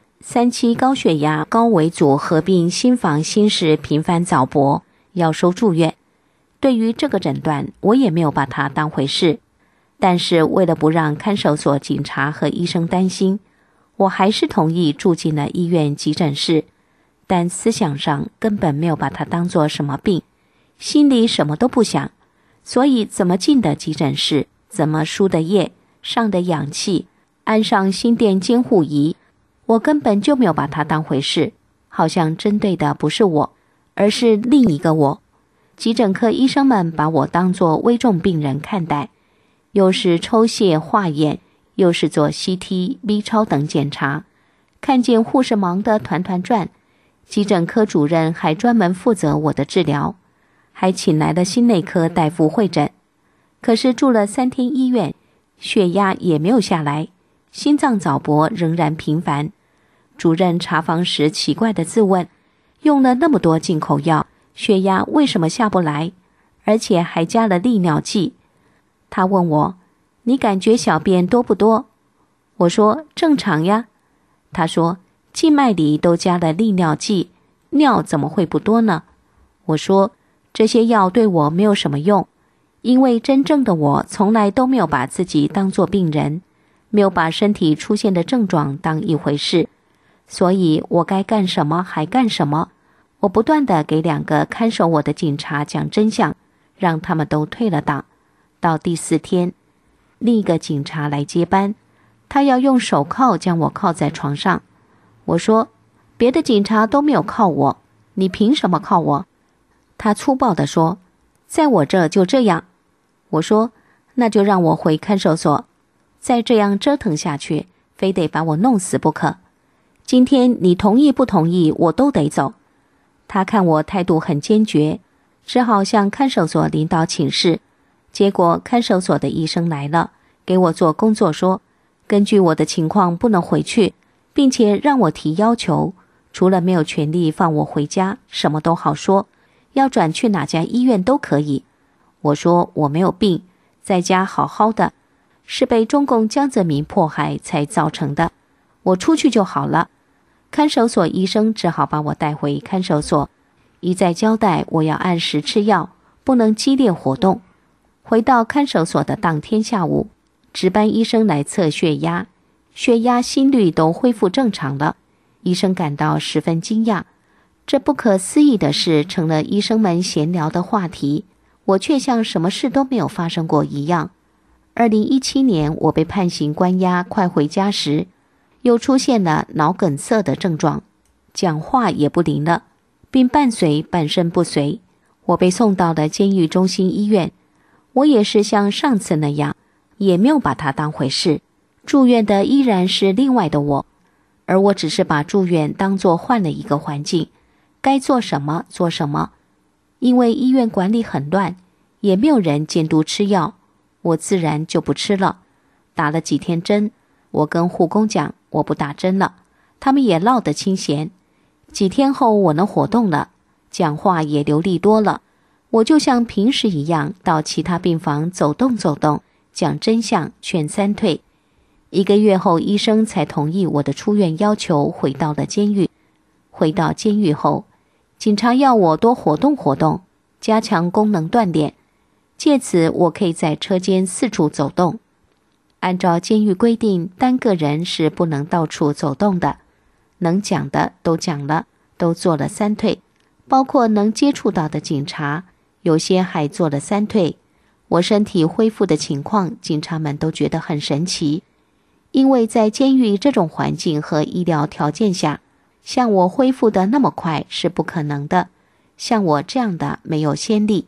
3期高血压高危组合并心房心室频繁早搏，要收住院。对于这个诊断，我也没有把它当回事，但是为了不让看守所警察和医生担心，我还是同意住进了医院急诊室，但思想上根本没有把它当作什么病，心里什么都不想，所以怎么进的急诊室，怎么输的液，上的氧气，安上心电监护仪，我根本就没有把它当回事，好像针对的不是我，而是另一个我。急诊科医生们把我当作危重病人看待，又是抽血化验，又是做 CT、B 超等检查，看见护士忙得团团转，急诊科主任还专门负责我的治疗，还请来了心内科大夫会诊。可是住了3天医院，血压也没有下来，心脏早搏仍然频繁。主任查房时奇怪地自问，用了那么多进口药，血压为什么下不来？而且还加了利尿剂。他问我，你感觉小便多不多？我说正常呀。他说静脉里都加了利尿剂，尿怎么会不多呢？我说这些药对我没有什么用，因为真正的我从来都没有把自己当作病人，没有把身体出现的症状当一回事，所以我该干什么还干什么。我不断地给2个看守我的警察讲真相，让他们都退了档。到第4天，另一个警察来接班，他要用手铐将我铐在床上。我说别的警察都没有铐我，你凭什么铐我？他粗暴地说在我这就这样。我说那就让我回看守所，再这样折腾下去，非得把我弄死不可。今天你同意不同意，我都得走。他看我态度很坚决，只好向看守所领导请示。结果看守所的医生来了，给我做工作说，根据我的情况不能回去，并且让我提要求，除了没有权利放我回家，什么都好说，要转去哪家医院都可以。我说我没有病，在家好好的，是被中共江泽民迫害才造成的，我出去就好了。看守所医生只好把我带回看守所，一再交代我要按时吃药，不能激烈活动。回到看守所的当天下午，值班医生来测血压，血压心率都恢复正常了。医生感到十分惊讶，这不可思议的事成了医生们闲聊的话题，我却像什么事都没有发生过一样。2017年我被判刑关押快回家时，又出现了脑梗塞的症状，讲话也不灵了，并伴随半身不遂。我被送到了监狱中心医院，我也是像上次那样，也没有把它当回事。住院的依然是另外的我，而我只是把住院当作换了一个环境，该做什么做什么。因为医院管理很乱，也没有人监督吃药，我自然就不吃了。打了几天针，我跟护工讲我不打针了，他们也落得清闲。几天后我能活动了，讲话也流利多了，我就像平时一样到其他病房走动走动，讲真相，劝3退。1个月后，医生才同意我的出院要求，回到了监狱。回到监狱后，警察要我多活动活动，加强功能锻炼，借此我可以在车间四处走动。按照监狱规定，单个人是不能到处走动的，能讲的都讲了，都做了3退，包括能接触到的警察，有些还做了3退。我身体恢复的情况，警察们都觉得很神奇，因为在监狱这种环境和医疗条件下，像我恢复的那么快是不可能的，像我这样的没有先例，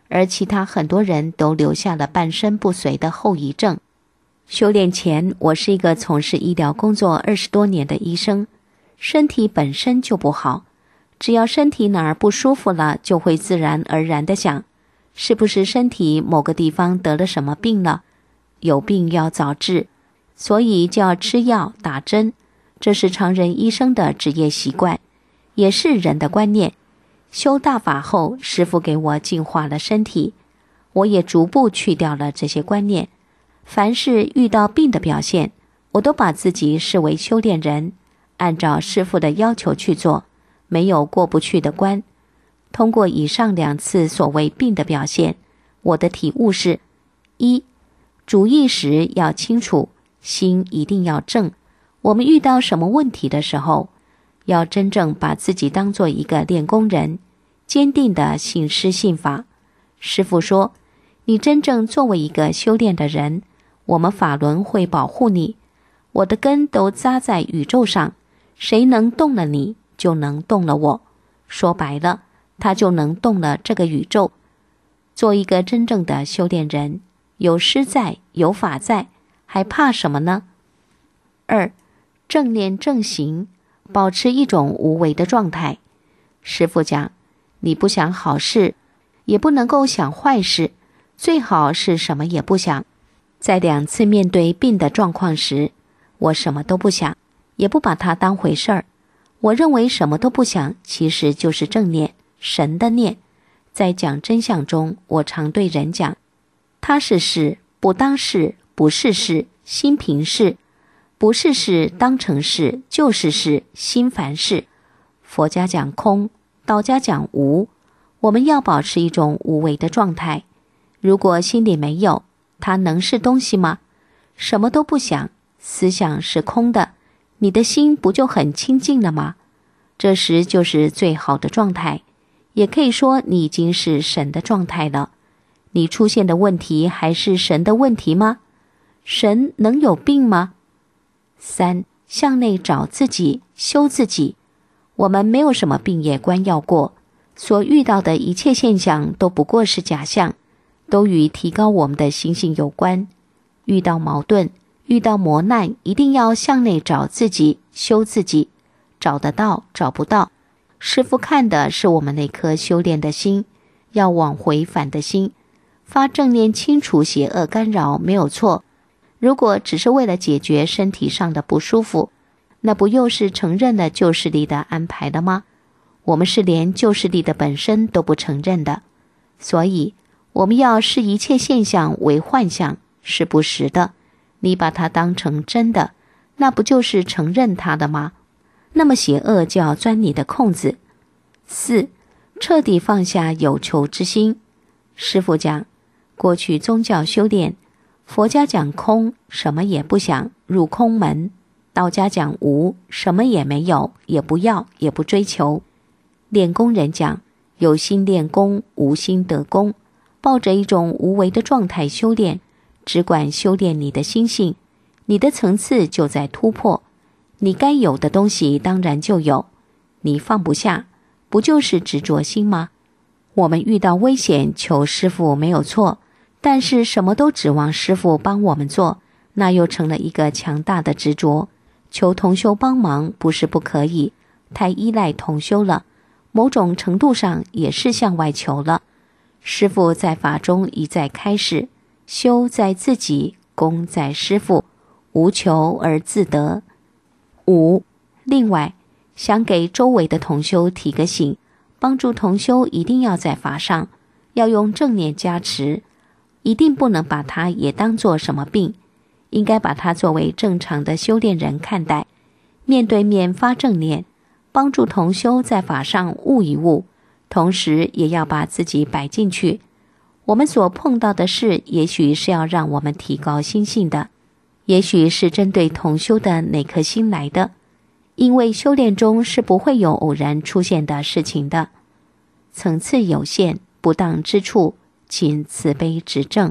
而其他很多人都留下了半身不遂的后遗症。修炼前，我是一个从事医疗工作20多年的医生，身体本身就不好，只要身体哪儿不舒服了，就会自然而然地想，是不是身体某个地方得了什么病了？有病要早治，所以就要吃药打针，这是常人医生的职业习惯，也是人的观念。修大法后，师父给我净化了身体，我也逐步去掉了这些观念。凡是遇到病的表现，我都把自己视为修炼人，按照师父的要求去做，没有过不去的关。通过以上2次所谓病的表现，我的体悟是：一，主意识要清楚，心一定要正。我们遇到什么问题的时候，要真正把自己当做一个练功人，坚定的信师信法。师父说，你真正作为一个修炼的人，我们法轮会保护你，我的根都扎在宇宙上，谁能动了你，就能动了我。说白了，他就能动了这个宇宙。做一个真正的修炼人，有师在，有法在，还怕什么呢？2，正念正行，保持一种无为的状态。师父讲，你不想好事，也不能够想坏事，最好是什么也不想。在2次面对病的状况时，我什么都不想，也不把它当回事儿。我认为什么都不想，其实就是正念，神的念。在讲真相中，我常对人讲，它是事，不当事，不是事，心平事，不是事当成事，就是事，心凡事。佛家讲空，道家讲无，我们要保持一种无为的状态。如果心里没有，它能是东西吗？什么都不想，思想是空的，你的心不就很清净了吗？这时就是最好的状态，也可以说你已经是神的状态了。你出现的问题还是神的问题吗？神能有病吗？3，向内找自己，修自己。我们没有什么病业关要过，所遇到的一切现象都不过是假象，都与提高我们的心性有关。遇到矛盾，遇到磨难，一定要向内找自己，修自己。找得到，找不到，师父看的是我们那颗修炼的心，要往回返的心。发正念清除邪恶干扰没有错，如果只是为了解决身体上的不舒服，那不又是承认了旧势力的安排了吗？我们是连旧势力的本身都不承认的，所以我们要视一切现象为幻象，是不实的。你把它当成真的，那不就是承认它的吗？那么邪恶就要钻你的空子。4，彻底放下有求之心。师父讲，过去宗教修炼，佛家讲空，什么也不想，入空门；道家讲无，什么也没有，也不要，也不追求。练功人讲，有心练功，无心得功，抱着一种无为的状态修炼，只管修炼你的心性，你的层次就在突破，你该有的东西当然就有。你放不下，不就是执着心吗？我们遇到危险求师父没有错，但是什么都指望师父帮我们做，那又成了一个强大的执着。求同修帮忙不是不可以，太依赖同修了，某种程度上也是向外求了。师父在法中一再开示，修在自己，功在师父，无求而自得。5，另外想给周围的同修提个醒，帮助同修一定要在法上，要用正念加持，一定不能把它也当作什么病，应该把它作为正常的修炼人看待，面对面发正念，帮助同修在法上悟一悟，同时也要把自己摆进去。我们所碰到的事，也许是要让我们提高心性的，也许是针对同修的哪颗心来的，因为修炼中是不会有偶然出现的事情的。层次有限，不当之处，请慈悲指正。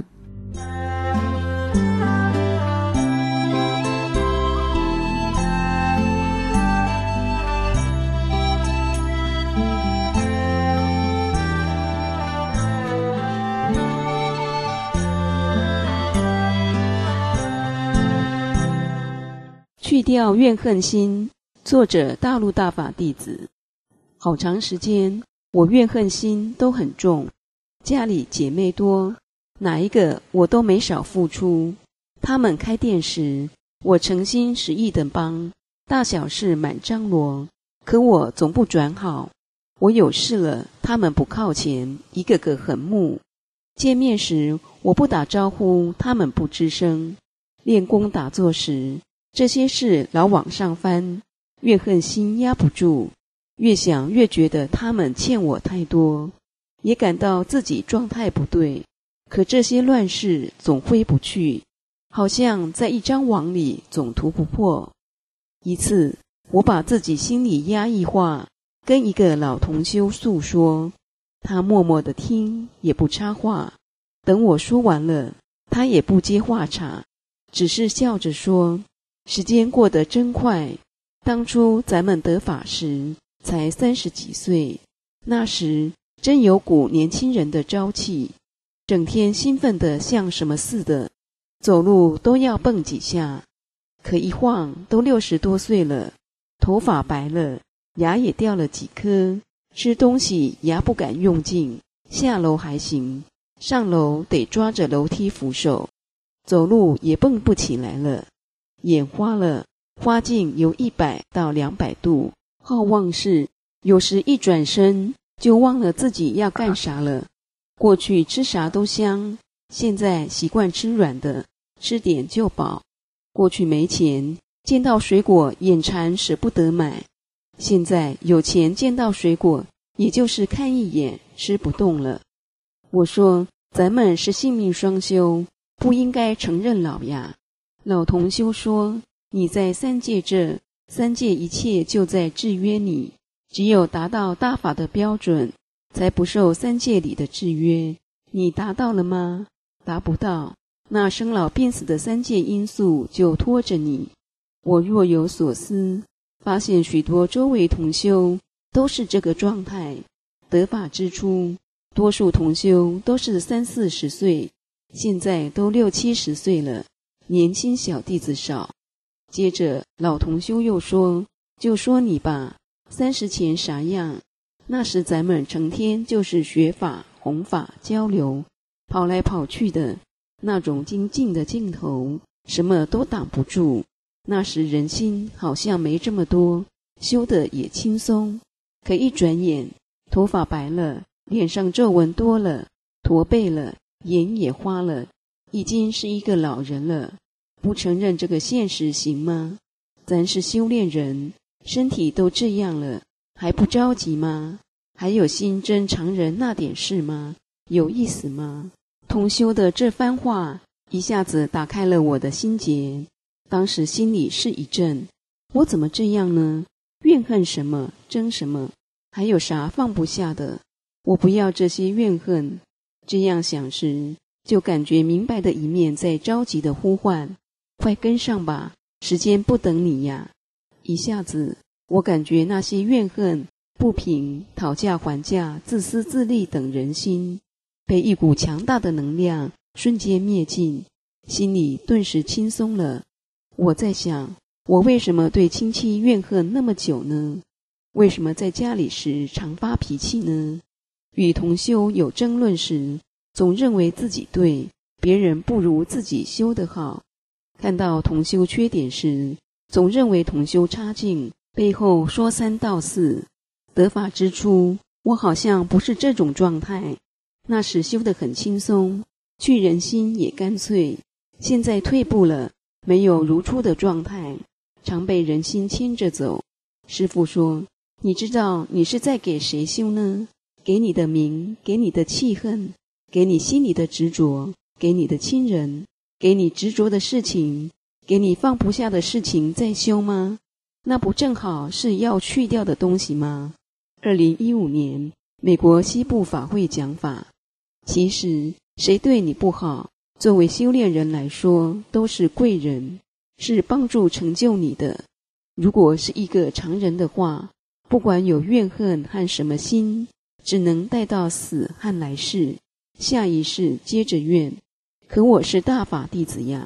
去掉怨恨心。作者大陆大法弟子。好长时间我怨恨心都很重，家里姐妹多，哪一个我都没少付出。他们开店时，我诚心实意地帮，大小事满张罗，可我总不转好。我有事了，他们不靠前，一个个很木。见面时我不打招呼，他们不吱声。练功打坐时，这些事老往上翻，怨恨心压不住，越想越觉得他们欠我太多，也感到自己状态不对。可这些乱事总挥不去，好像在一张网里总突不破。一次，我把自己心里压抑话跟一个老同修诉说，他默默地听，也不插话。等我说完了，他也不接话茬，只是笑着说：时间过得真快，当初咱们得法时才30几岁，那时真有股年轻人的朝气，整天兴奋得像什么似的，走路都要蹦几下。可一晃都60多岁了，头发白了，牙也掉了几颗，吃东西牙不敢用劲，下楼还行，上楼得抓着楼梯扶手，走路也蹦不起来了。眼花了，花镜由100到200度，好忘事，有时一转身就忘了自己要干啥了。过去吃啥都香，现在习惯吃软的，吃点就饱。过去没钱，见到水果眼馋舍不得买，现在有钱见到水果也就是看一眼，吃不动了。我说咱们是性命双修，不应该承认老呀。老同修说，你在三界这3界一切就在制约你，只有达到大法的标准，才不受3界里的制约。你达到了吗？达不到，那生老病死的3界因素就拖着你。我若有所思，发现许多周围同修都是这个状态。得法之初，多数同修都是30、40岁，现在都60、70岁了，年轻小弟子少。接着老同修又说，就说你吧，30前啥样？那时咱们成天就是学法、弘法、交流，跑来跑去的，那种精进的劲头，什么都挡不住。那时人心好像没这么多，修得也轻松。可一转眼，头发白了，脸上皱纹多了，驼背了，眼也花了，已经是一个老人了。不承认这个现实行吗？咱是修炼人，身体都这样了，还不着急吗？还有心争常人那点事吗？有意思吗？同修的这番话一下子打开了我的心结，当时心里是一震，我怎么这样呢？怨恨什么？争什么？还有啥放不下的？我不要这些怨恨。这样想时，就感觉明白的一面在着急的呼唤，快跟上吧，时间不等你呀。一下子我感觉那些怨恨、不平、讨价还价、自私自利等人心被一股强大的能量瞬间灭尽，心里顿时轻松了。我在想，我为什么对亲戚怨恨那么久呢？为什么在家里时常发脾气呢？与同修有争论时，总认为自己对，别人不如自己修得好。看到同修缺点时，总认为同修差劲，背后说3道4。得法之初，我好像不是这种状态，那时修得很轻松，去人心也干脆。现在退步了，没有如初的状态，常被人心牵着走。师父说，你知道你是在给谁修呢？给你的名，给你的气恨，给你心里的执着，给你的亲人，给你执着的事情，给你放不下的事情在修吗？那不正好是要去掉的东西吗？2015年美国西部法会讲法，其实谁对你不好，作为修炼人来说都是贵人，是帮助成就你的。如果是一个常人的话，不管有怨恨和什么心，只能带到死和来世，下一世接着怨。可我是大法弟子呀，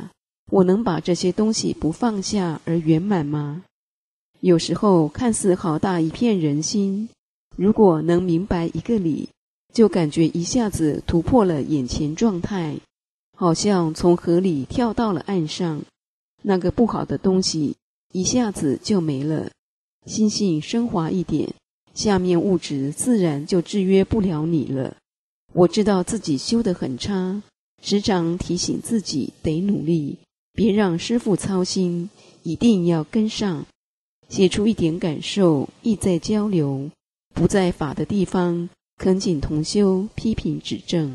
我能把这些东西不放下而圆满吗？有时候看似好大一片人心，如果能明白一个理，就感觉一下子突破了眼前状态，好像从河里跳到了岸上，那个不好的东西一下子就没了。心性升华一点，下面物质自然就制约不了你了。我知道自己修得很差，时常提醒自己得努力，别让师父操心，一定要跟上。写出一点感受，意在交流，不在法的地方恳请同修批评指正。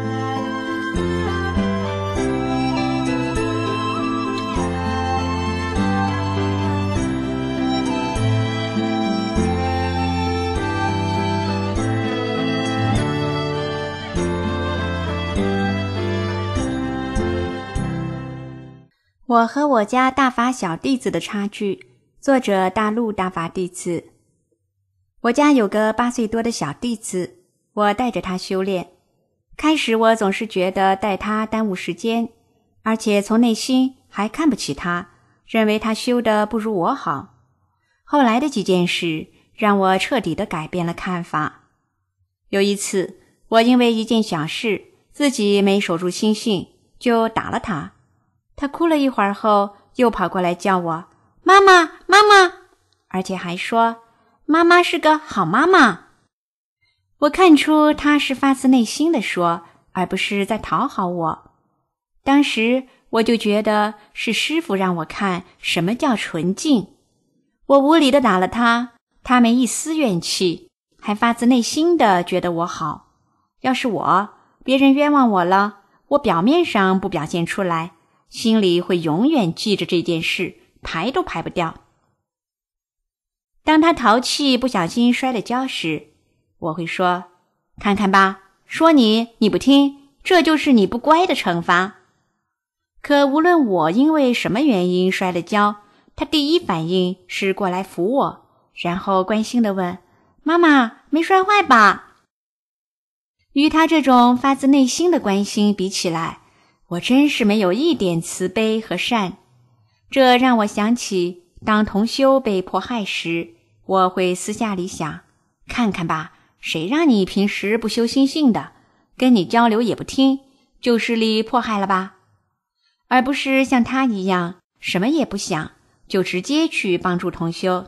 我和我家大法小弟子的差距，作者大陆大法弟子。我家有个8岁多的小弟子，我带着他修炼。开始我总是觉得带他耽误时间，而且从内心还看不起他，认为他修得不如我好。后来的几件事让我彻底地改变了看法。有一次，我因为一件小事自己没守住心性，就打了他。他哭了一会儿后，又跑过来叫我妈妈妈妈，而且还说妈妈是个好妈妈。我看出他是发自内心地说，而不是在讨好我。当时我就觉得是师父让我看什么叫纯净。我无理地打了他，他没一丝怨气，还发自内心地觉得我好。要是我，别人冤枉我了，我表面上不表现出来，心里会永远记着这件事，排都排不掉。当他淘气不小心摔了跤时，我会说，看看吧，说你不听，这就是你不乖的惩罚。可无论我因为什么原因摔了跤，他第一反应是过来扶我，然后关心地问，妈妈没摔坏吧？与他这种发自内心的关心比起来，我真是没有一点慈悲和善。这让我想起当同修被迫害时，我会私下里想，看看吧，谁让你平时不修心性的，跟你交流也不听，就势力迫害了吧？而不是像他一样什么也不想，就直接去帮助同修。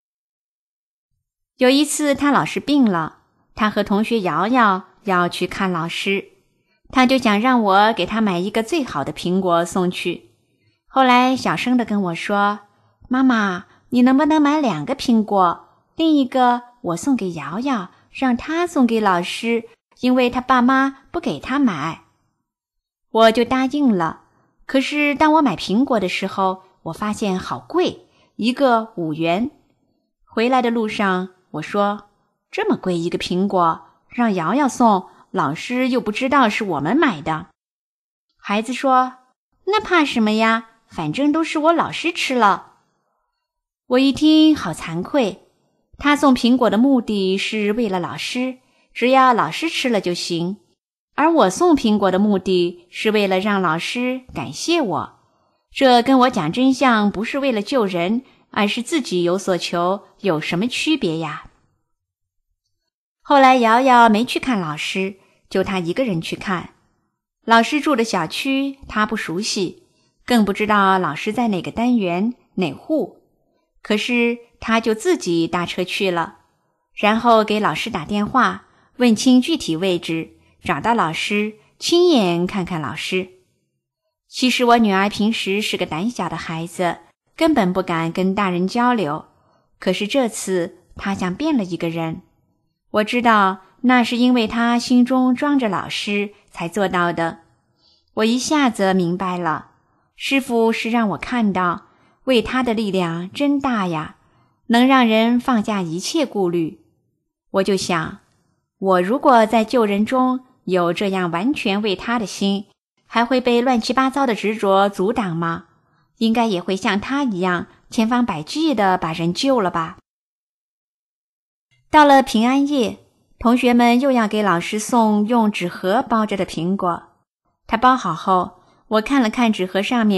有一次他老是病了，他和同学瑶瑶要去看老师，他就想让我给他买一个最好的苹果送去。后来小声地跟我说，妈妈，你能不能买2个苹果，另一个我送给瑶瑶，让她送给老师，因为她爸妈不给她买。我就答应了。可是当我买苹果的时候，我发现好贵，一个5元。回来的路上我说，这么贵一个苹果，让瑶瑶送，老师又不知道是我们买的。孩子说，那怕什么呀，反正都是我老师吃了。我一听好惭愧，他送苹果的目的是为了老师，只要老师吃了就行，而我送苹果的目的是为了让老师感谢我。这跟我讲真相不是为了救人，而是自己有所求，有什么区别呀？后来瑶瑶没去看老师，就她一个人去看。老师住的小区她不熟悉，更不知道老师在哪个单元哪户，可是她就自己搭车去了，然后给老师打电话，问清具体位置，找到老师，亲眼看看老师。其实我女儿平时是个胆小的孩子，根本不敢跟大人交流，可是这次她像变了一个人。我知道那是因为她心中装着老师才做到的。我一下子明白了，师父是让我看到为他的力量真大呀，能让人放下一切顾虑。我就想，我如果在救人中有这样完全为他的心，还会被乱七八糟的执着阻挡吗？应该也会像他一样千方百计地把人救了吧。到了平安夜，同学们又要给老师送用纸盒包着的苹果。他包好后，我看了看纸盒上面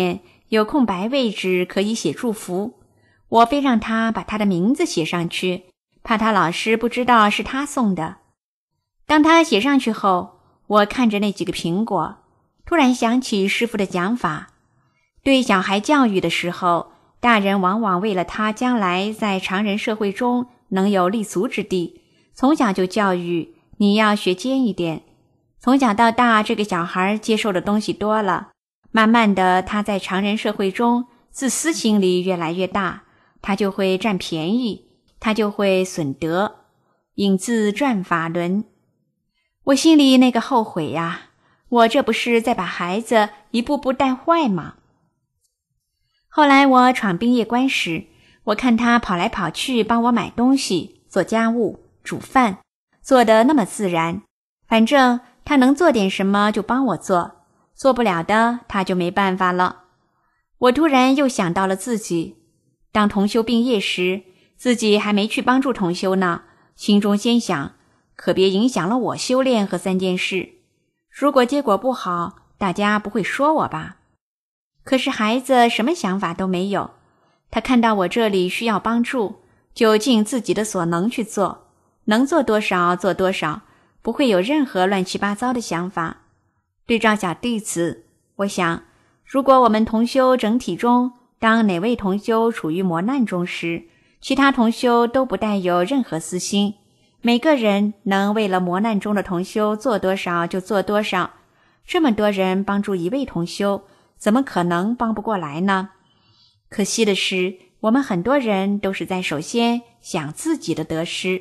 有空白位置可以写祝福，我非让他把他的名字写上去，怕他老师不知道是他送的。当他写上去后，我看着那几个苹果，突然想起师父的讲法，对小孩教育的时候，大人往往为了他将来在常人社会中能有立足之地，从小就教育你要学尖一点。从小到大，这个小孩接受的东西多了，慢慢的他在常人社会中自私心理越来越大，他就会占便宜，他就会损德，引自转法轮。我心里那个后悔呀，我这不是在把孩子一步步带坏吗？后来我闯殡业关时，我看他跑来跑去帮我买东西、做家务、煮饭，做得那么自然，反正他能做点什么就帮我做，做不了的他就没办法了。我突然又想到了自己，当同修病业时，自己还没去帮助同修呢，心中先想，可别影响了我修炼和3件事。如果结果不好，大家不会说我吧？可是孩子什么想法都没有，他看到我这里需要帮助，就尽自己的所能去做，能做多少做多少，不会有任何乱七八糟的想法。对照小弟子，我想，如果我们同修整体中，当哪位同修处于磨难中时，其他同修都不带有任何私心，每个人能为了磨难中的同修做多少就做多少，这么多人帮助一位同修，怎么可能帮不过来呢？可惜的是，我们很多人都是在首先想自己的得失。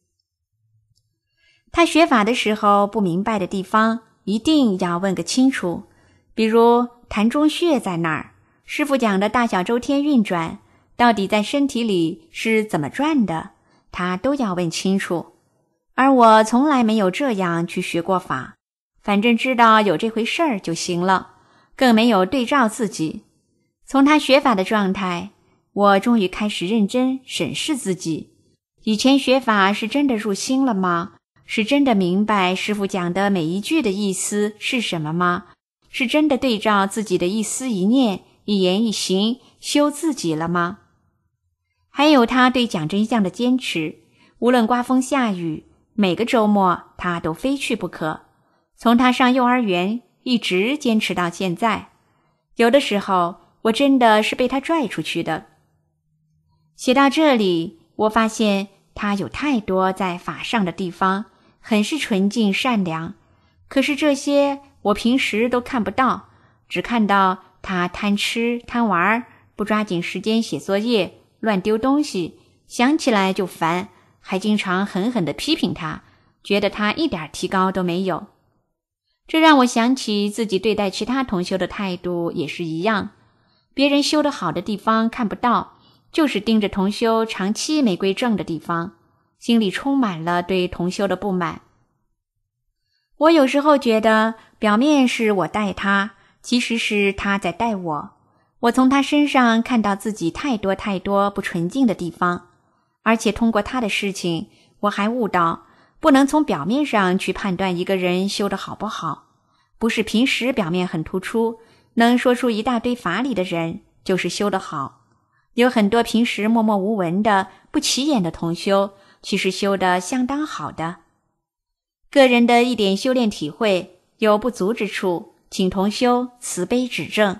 他学法的时候不明白的地方，一定要问个清楚，比如膻中穴在哪儿，师父讲的大小周天运转，到底在身体里是怎么转的，他都要问清楚。而我从来没有这样去学过法，反正知道有这回事儿就行了，更没有对照自己。从他学法的状态，我终于开始认真审视自己，以前学法是真的入心了吗？是真的明白师父讲的每一句的意思是什么吗？是真的对照自己的一思一念、一言一行修自己了吗？还有他对讲真相的坚持，无论刮风下雨，每个周末他都非去不可，从他上幼儿园一直坚持到现在。有的时候我真的是被他拽出去的。写到这里，我发现他有太多在法上的地方，很是纯净善良，可是这些我平时都看不到，只看到他贪吃贪玩，不抓紧时间写作业，乱丢东西，想起来就烦，还经常狠狠地批评他，觉得他一点提高都没有。这让我想起自己对待其他同修的态度也是一样，别人修得好的地方看不到，就是盯着同修长期没归正的地方，心里充满了对同修的不满。我有时候觉得表面是我带他，其实是他在带我。我从他身上看到自己太多太多不纯净的地方，而且通过他的事情，我还悟到不能从表面上去判断一个人修得好不好，不是平时表面很突出，能说出一大堆法理的人就是修得好。有很多平时默默无闻的不起眼的同修，其实修得相当好的。个人的一点修炼体会，有不足之处，请同修慈悲指正。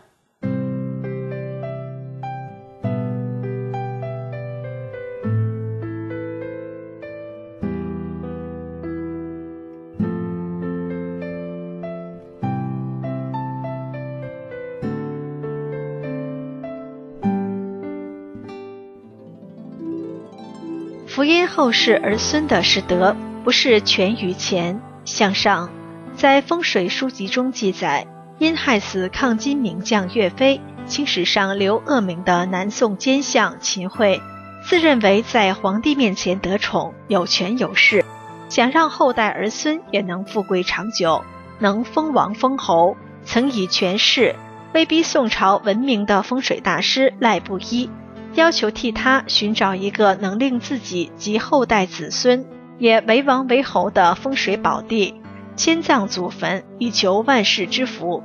福因后世儿孙的是德，不是全于钱。向上，在风水书籍中记载，因害死抗金名将岳飞，青史上留恶名的南宋奸相秦桧，自认为在皇帝面前得宠，有权有势，想让后代儿孙也能富贵长久，能封王封侯，曾以权势威逼宋朝闻名的风水大师赖布衣，要求替他寻找一个能令自己及后代子孙也为王为侯的风水宝地，迁葬祖坟，以求万世之福。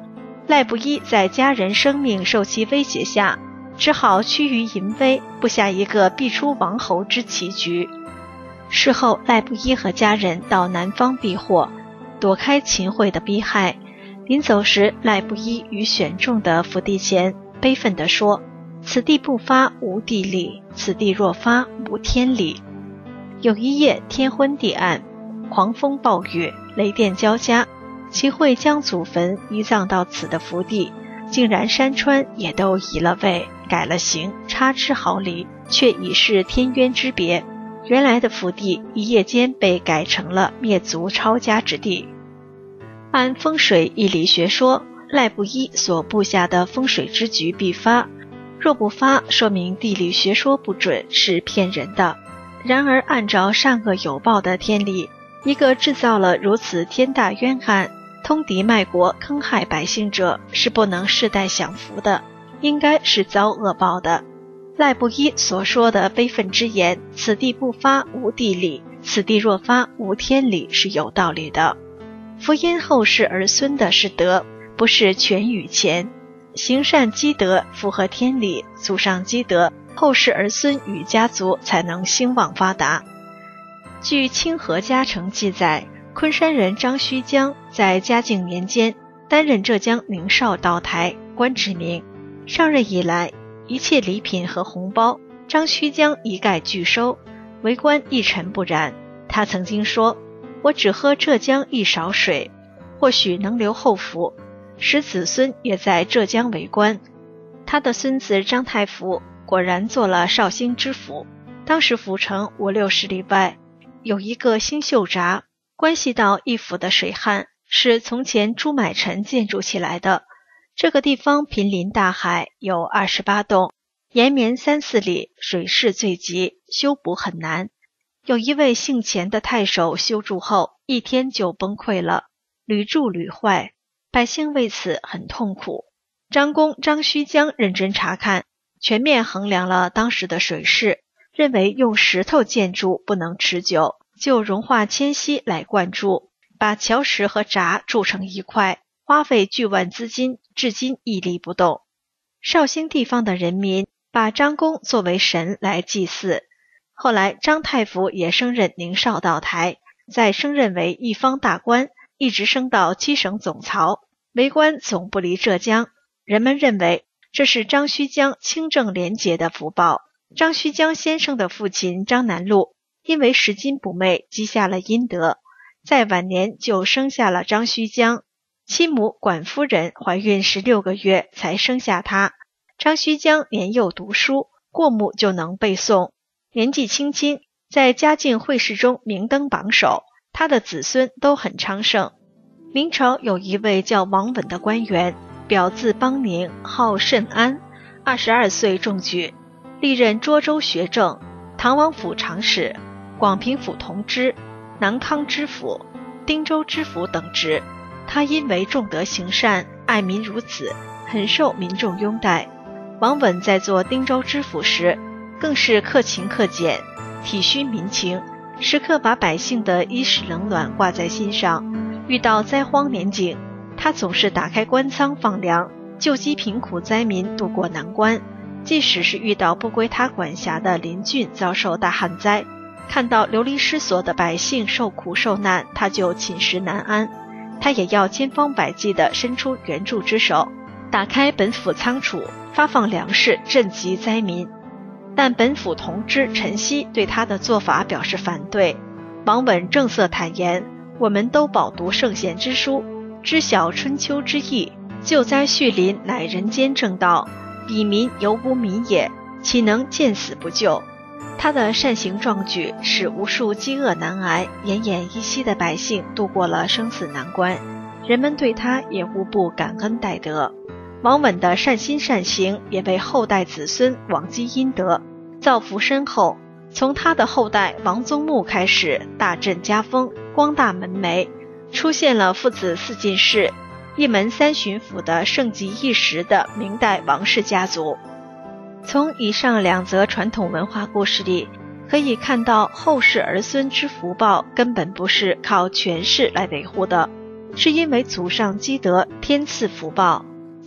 赖布衣在家人生命受其威胁下，只好趋于淫威，布下一个必出王侯之棋局。事后赖布衣和家人到南方避祸，躲开秦桧的逼害。临走时，赖布衣于选中的福地前悲愤地说：此地不发无地利，此地若发无天理。有一夜天昏地暗，狂风暴雨，雷电交加，秦桧将祖坟移葬到此的福地，竟然山川也都移了位，改了形，差之毫厘，却已是天渊之别。原来的福地一夜间被改成了灭族抄家之地。按风水易理学说，赖布衣所布下的风水之局必发，若不发，说明地理学说不准，是骗人的。然而按照善恶有报的天理，一个制造了如此天大冤案，通敌卖国，坑害百姓者，是不能世代享福的，应该是遭恶报的。赖布衣所说的悲愤之言，此地不发无地理，此地若发无天理，是有道理的。福荫后世儿孙的是德，不是权与钱。行善积德，符合天理，祖上积德，后世儿孙与家族才能兴旺发达。据清河嘉诚记载，昆山人张须江在嘉靖年间担任浙江宁绍道台，官职名。上任以来，一切礼品和红包，张须江一概拒收，为官一尘不染。他曾经说：我只喝浙江一勺水，或许能留后福，使子孙也在浙江为官。他的孙子张太福果然做了绍兴知府，当时府城50-60里外有一个新秀闸，关系到一府的水旱，是从前朱买臣建筑起来的。这个地方濒临大海，有28洞，延绵3-4里，水势最急，修补很难。有一位姓钱的太守修筑后，一天就崩溃了，屡筑屡坏，百姓为此很痛苦。张公张须江认真查看，全面衡量了当时的水势，认为用石头建筑不能持久，就融化铅锡来灌注，把桥石和闸铸成一块，花费巨万资金，至今屹立不动。绍兴地方的人民把张公作为神来祭祀。后来张太福也升任宁绍道台，再升任为一方大官，一直升到7省总曹，为官总不离浙江。人们认为这是张须江清正廉洁的福报。张须江先生的父亲张南禄因为拾金不昧，积下了阴德，在晚年就生下了张须江。其母管夫人怀孕16个月才生下他。张须江年幼读书，过目就能背诵，年纪轻轻在嘉靖会试中明登榜首，他的子孙都很昌盛。明朝有一位叫王稳的官员，表字邦宁，号慎安，22岁中举，历任涿州学政、唐王府长史、广平府同知、南康知府、汀州知府等职。他因为重德行善，爱民如子，很受民众拥戴。王稳在做汀州知府时，更是克勤克俭，体恤民情，时刻把百姓的衣食冷暖挂在心上。遇到灾荒年景，他总是打开官仓放粮，救济贫苦灾民渡过难关。即使是遇到不归他管辖的邻郡遭受大旱灾，看到流离失所的百姓受苦受难，他就寝食难安。他也要千方百计地伸出援助之手，打开本府仓储，发放粮食，赈济灾民。但本府同知陈希对他的做法表示反对。王稳正色坦言：我们都饱读圣贤之书，知晓春秋之意，救灾恤邻乃人间正道，彼民犹无民也，岂能见死不救？他的善行壮举使无数饥饿难挨、奄奄一息的百姓度过了生死难关，人们对他也无不感恩戴德。王稳的善心善行也为后代子孙广积阴德，造福深厚。从他的后代王宗穆开始，大振家风，光大门楣，出现了父子4进士、一门3巡抚的盛极一时的明代王氏家族。从以上2则传统文化故事里，可以看到后世儿孙之福报根本不是靠权势来维护的，是因为祖上积德，天赐福报。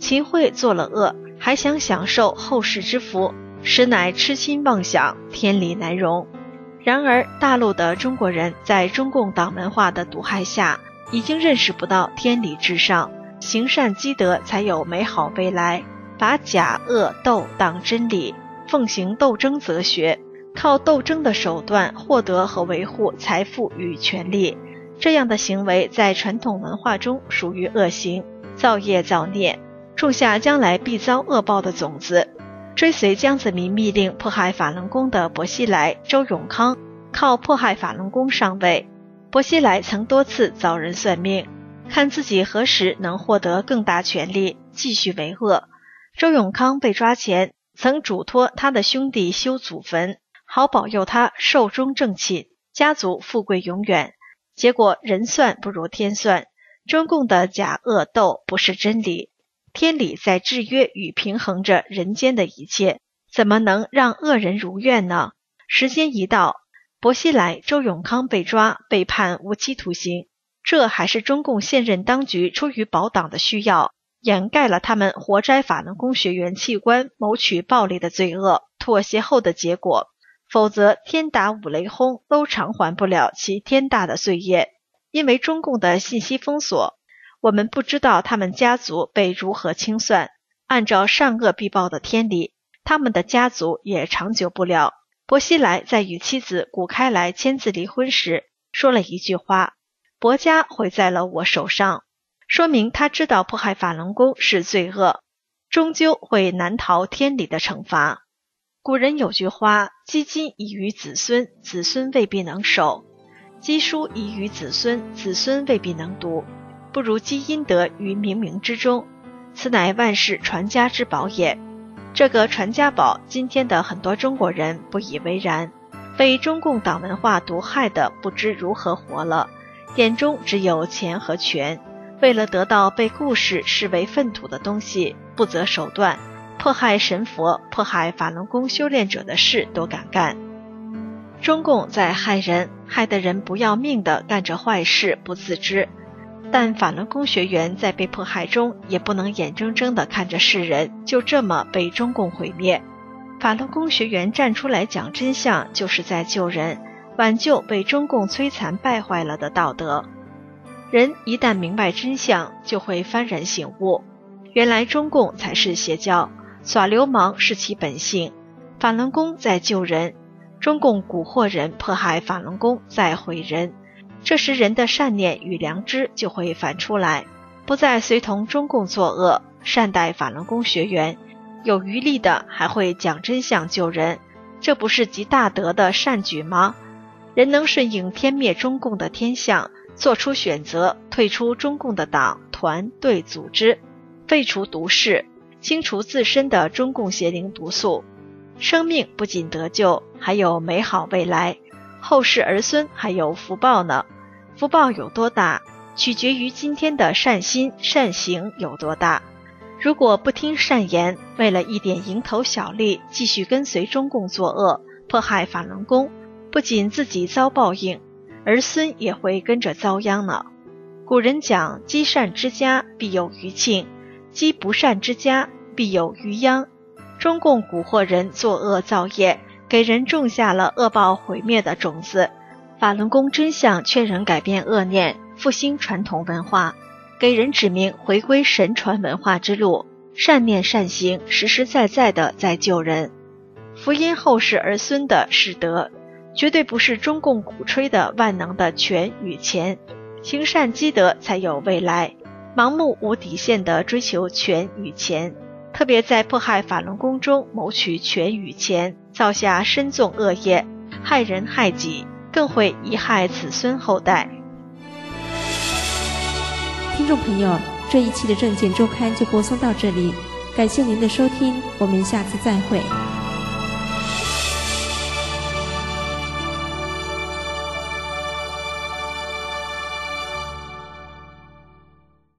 秦桧做了恶，还想享受后世之福，实乃痴心妄想，天理难容。然而大陆的中国人在中共党文化的毒害下，已经认识不到天理至上，行善积德才有美好未来，把假恶斗当真理，奉行斗争哲学，靠斗争的手段获得和维护财富与权力。这样的行为在传统文化中属于恶行，造业造孽，种下将来必遭恶报的种子。追随江泽民密令迫害法轮功的薄熙来、周永康靠迫害法轮功上位。薄熙来曾多次找人算命，看自己何时能获得更大权力，继续为恶。周永康被抓前，曾嘱托他的兄弟修祖坟，好保佑他寿终正寝，家族富贵永远。结果人算不如天算，中共的假恶斗不是真理，天理在制约与平衡着人间的一切，怎么能让恶人如愿呢？时间一到，薄熙来、周永康被抓，被判无期徒刑，这还是中共现任当局出于保党的需要，掩盖了他们活摘法轮功学员器官谋取暴利的罪恶，妥协后的结果。否则天打五雷轰都偿还不了其天大的罪业。因为中共的信息封锁，我们不知道他们家族被如何清算，按照善恶必报的天理，他们的家族也长久不了。薄熙来在与妻子谷开来签字离婚时说了一句话：薄家毁在了我手上，说明他知道迫害法轮功是罪恶，终究会难逃天理的惩罚。古人有句话：积金遗于子孙，子孙未必能守；积书遗于子孙，子孙未必能读。不如积阴德于冥冥之中，此乃万世传家之宝也。这个传家宝，今天的很多中国人不以为然，被中共党文化毒害的不知如何活了，眼中只有钱和权，为了得到被故事视为粪土的东西，不择手段，迫害神佛、迫害法轮功修炼者的事都敢干。中共在害人，害得人不要命的干着坏事不自知，但法轮功学员在被迫害中也不能眼睁睁地看着世人就这么被中共毁灭。法轮功学员站出来讲真相，就是在救人，挽救被中共摧残败坏了的道德。人一旦明白真相，就会幡然醒悟，原来中共才是邪教，耍流氓是其本性，法轮功在救人，中共蛊惑人，迫害法轮功在毁人。这时人的善念与良知就会反出来，不再随同中共作恶，善待法轮功学员，有余力的还会讲真相救人，这不是极大德的善举吗？人能顺应天灭中共的天象，做出选择，退出中共的党团队组织，废除毒誓，清除自身的中共邪灵毒素，生命不仅得救，还有美好未来，后世儿孙还有福报呢。福报有多大，取决于今天的善心善行有多大。如果不听善言，为了一点蝇头小利继续跟随中共作恶，迫害法轮功，不仅自己遭报应，儿孙也会跟着遭殃呢。古人讲，积善之家必有余庆，积不善之家必有余殃。中共蛊惑人作恶造业，给人种下了恶报毁灭的种子。法轮功真相劝人改变恶念，复兴传统文化，给人指明回归神传文化之路，善念善行实实在在的在救人。福音后世儿孙的是德，绝对不是中共鼓吹的万能的权与钱，行善积德才有未来。盲目无底线的追求权与钱，特别在迫害法轮功中谋取权与钱，造下深重恶业，害人害己，更会贻害子孙后代。 听众朋友，这一期的证件周刊就播送到这里，感谢您的收听，我们下次再会。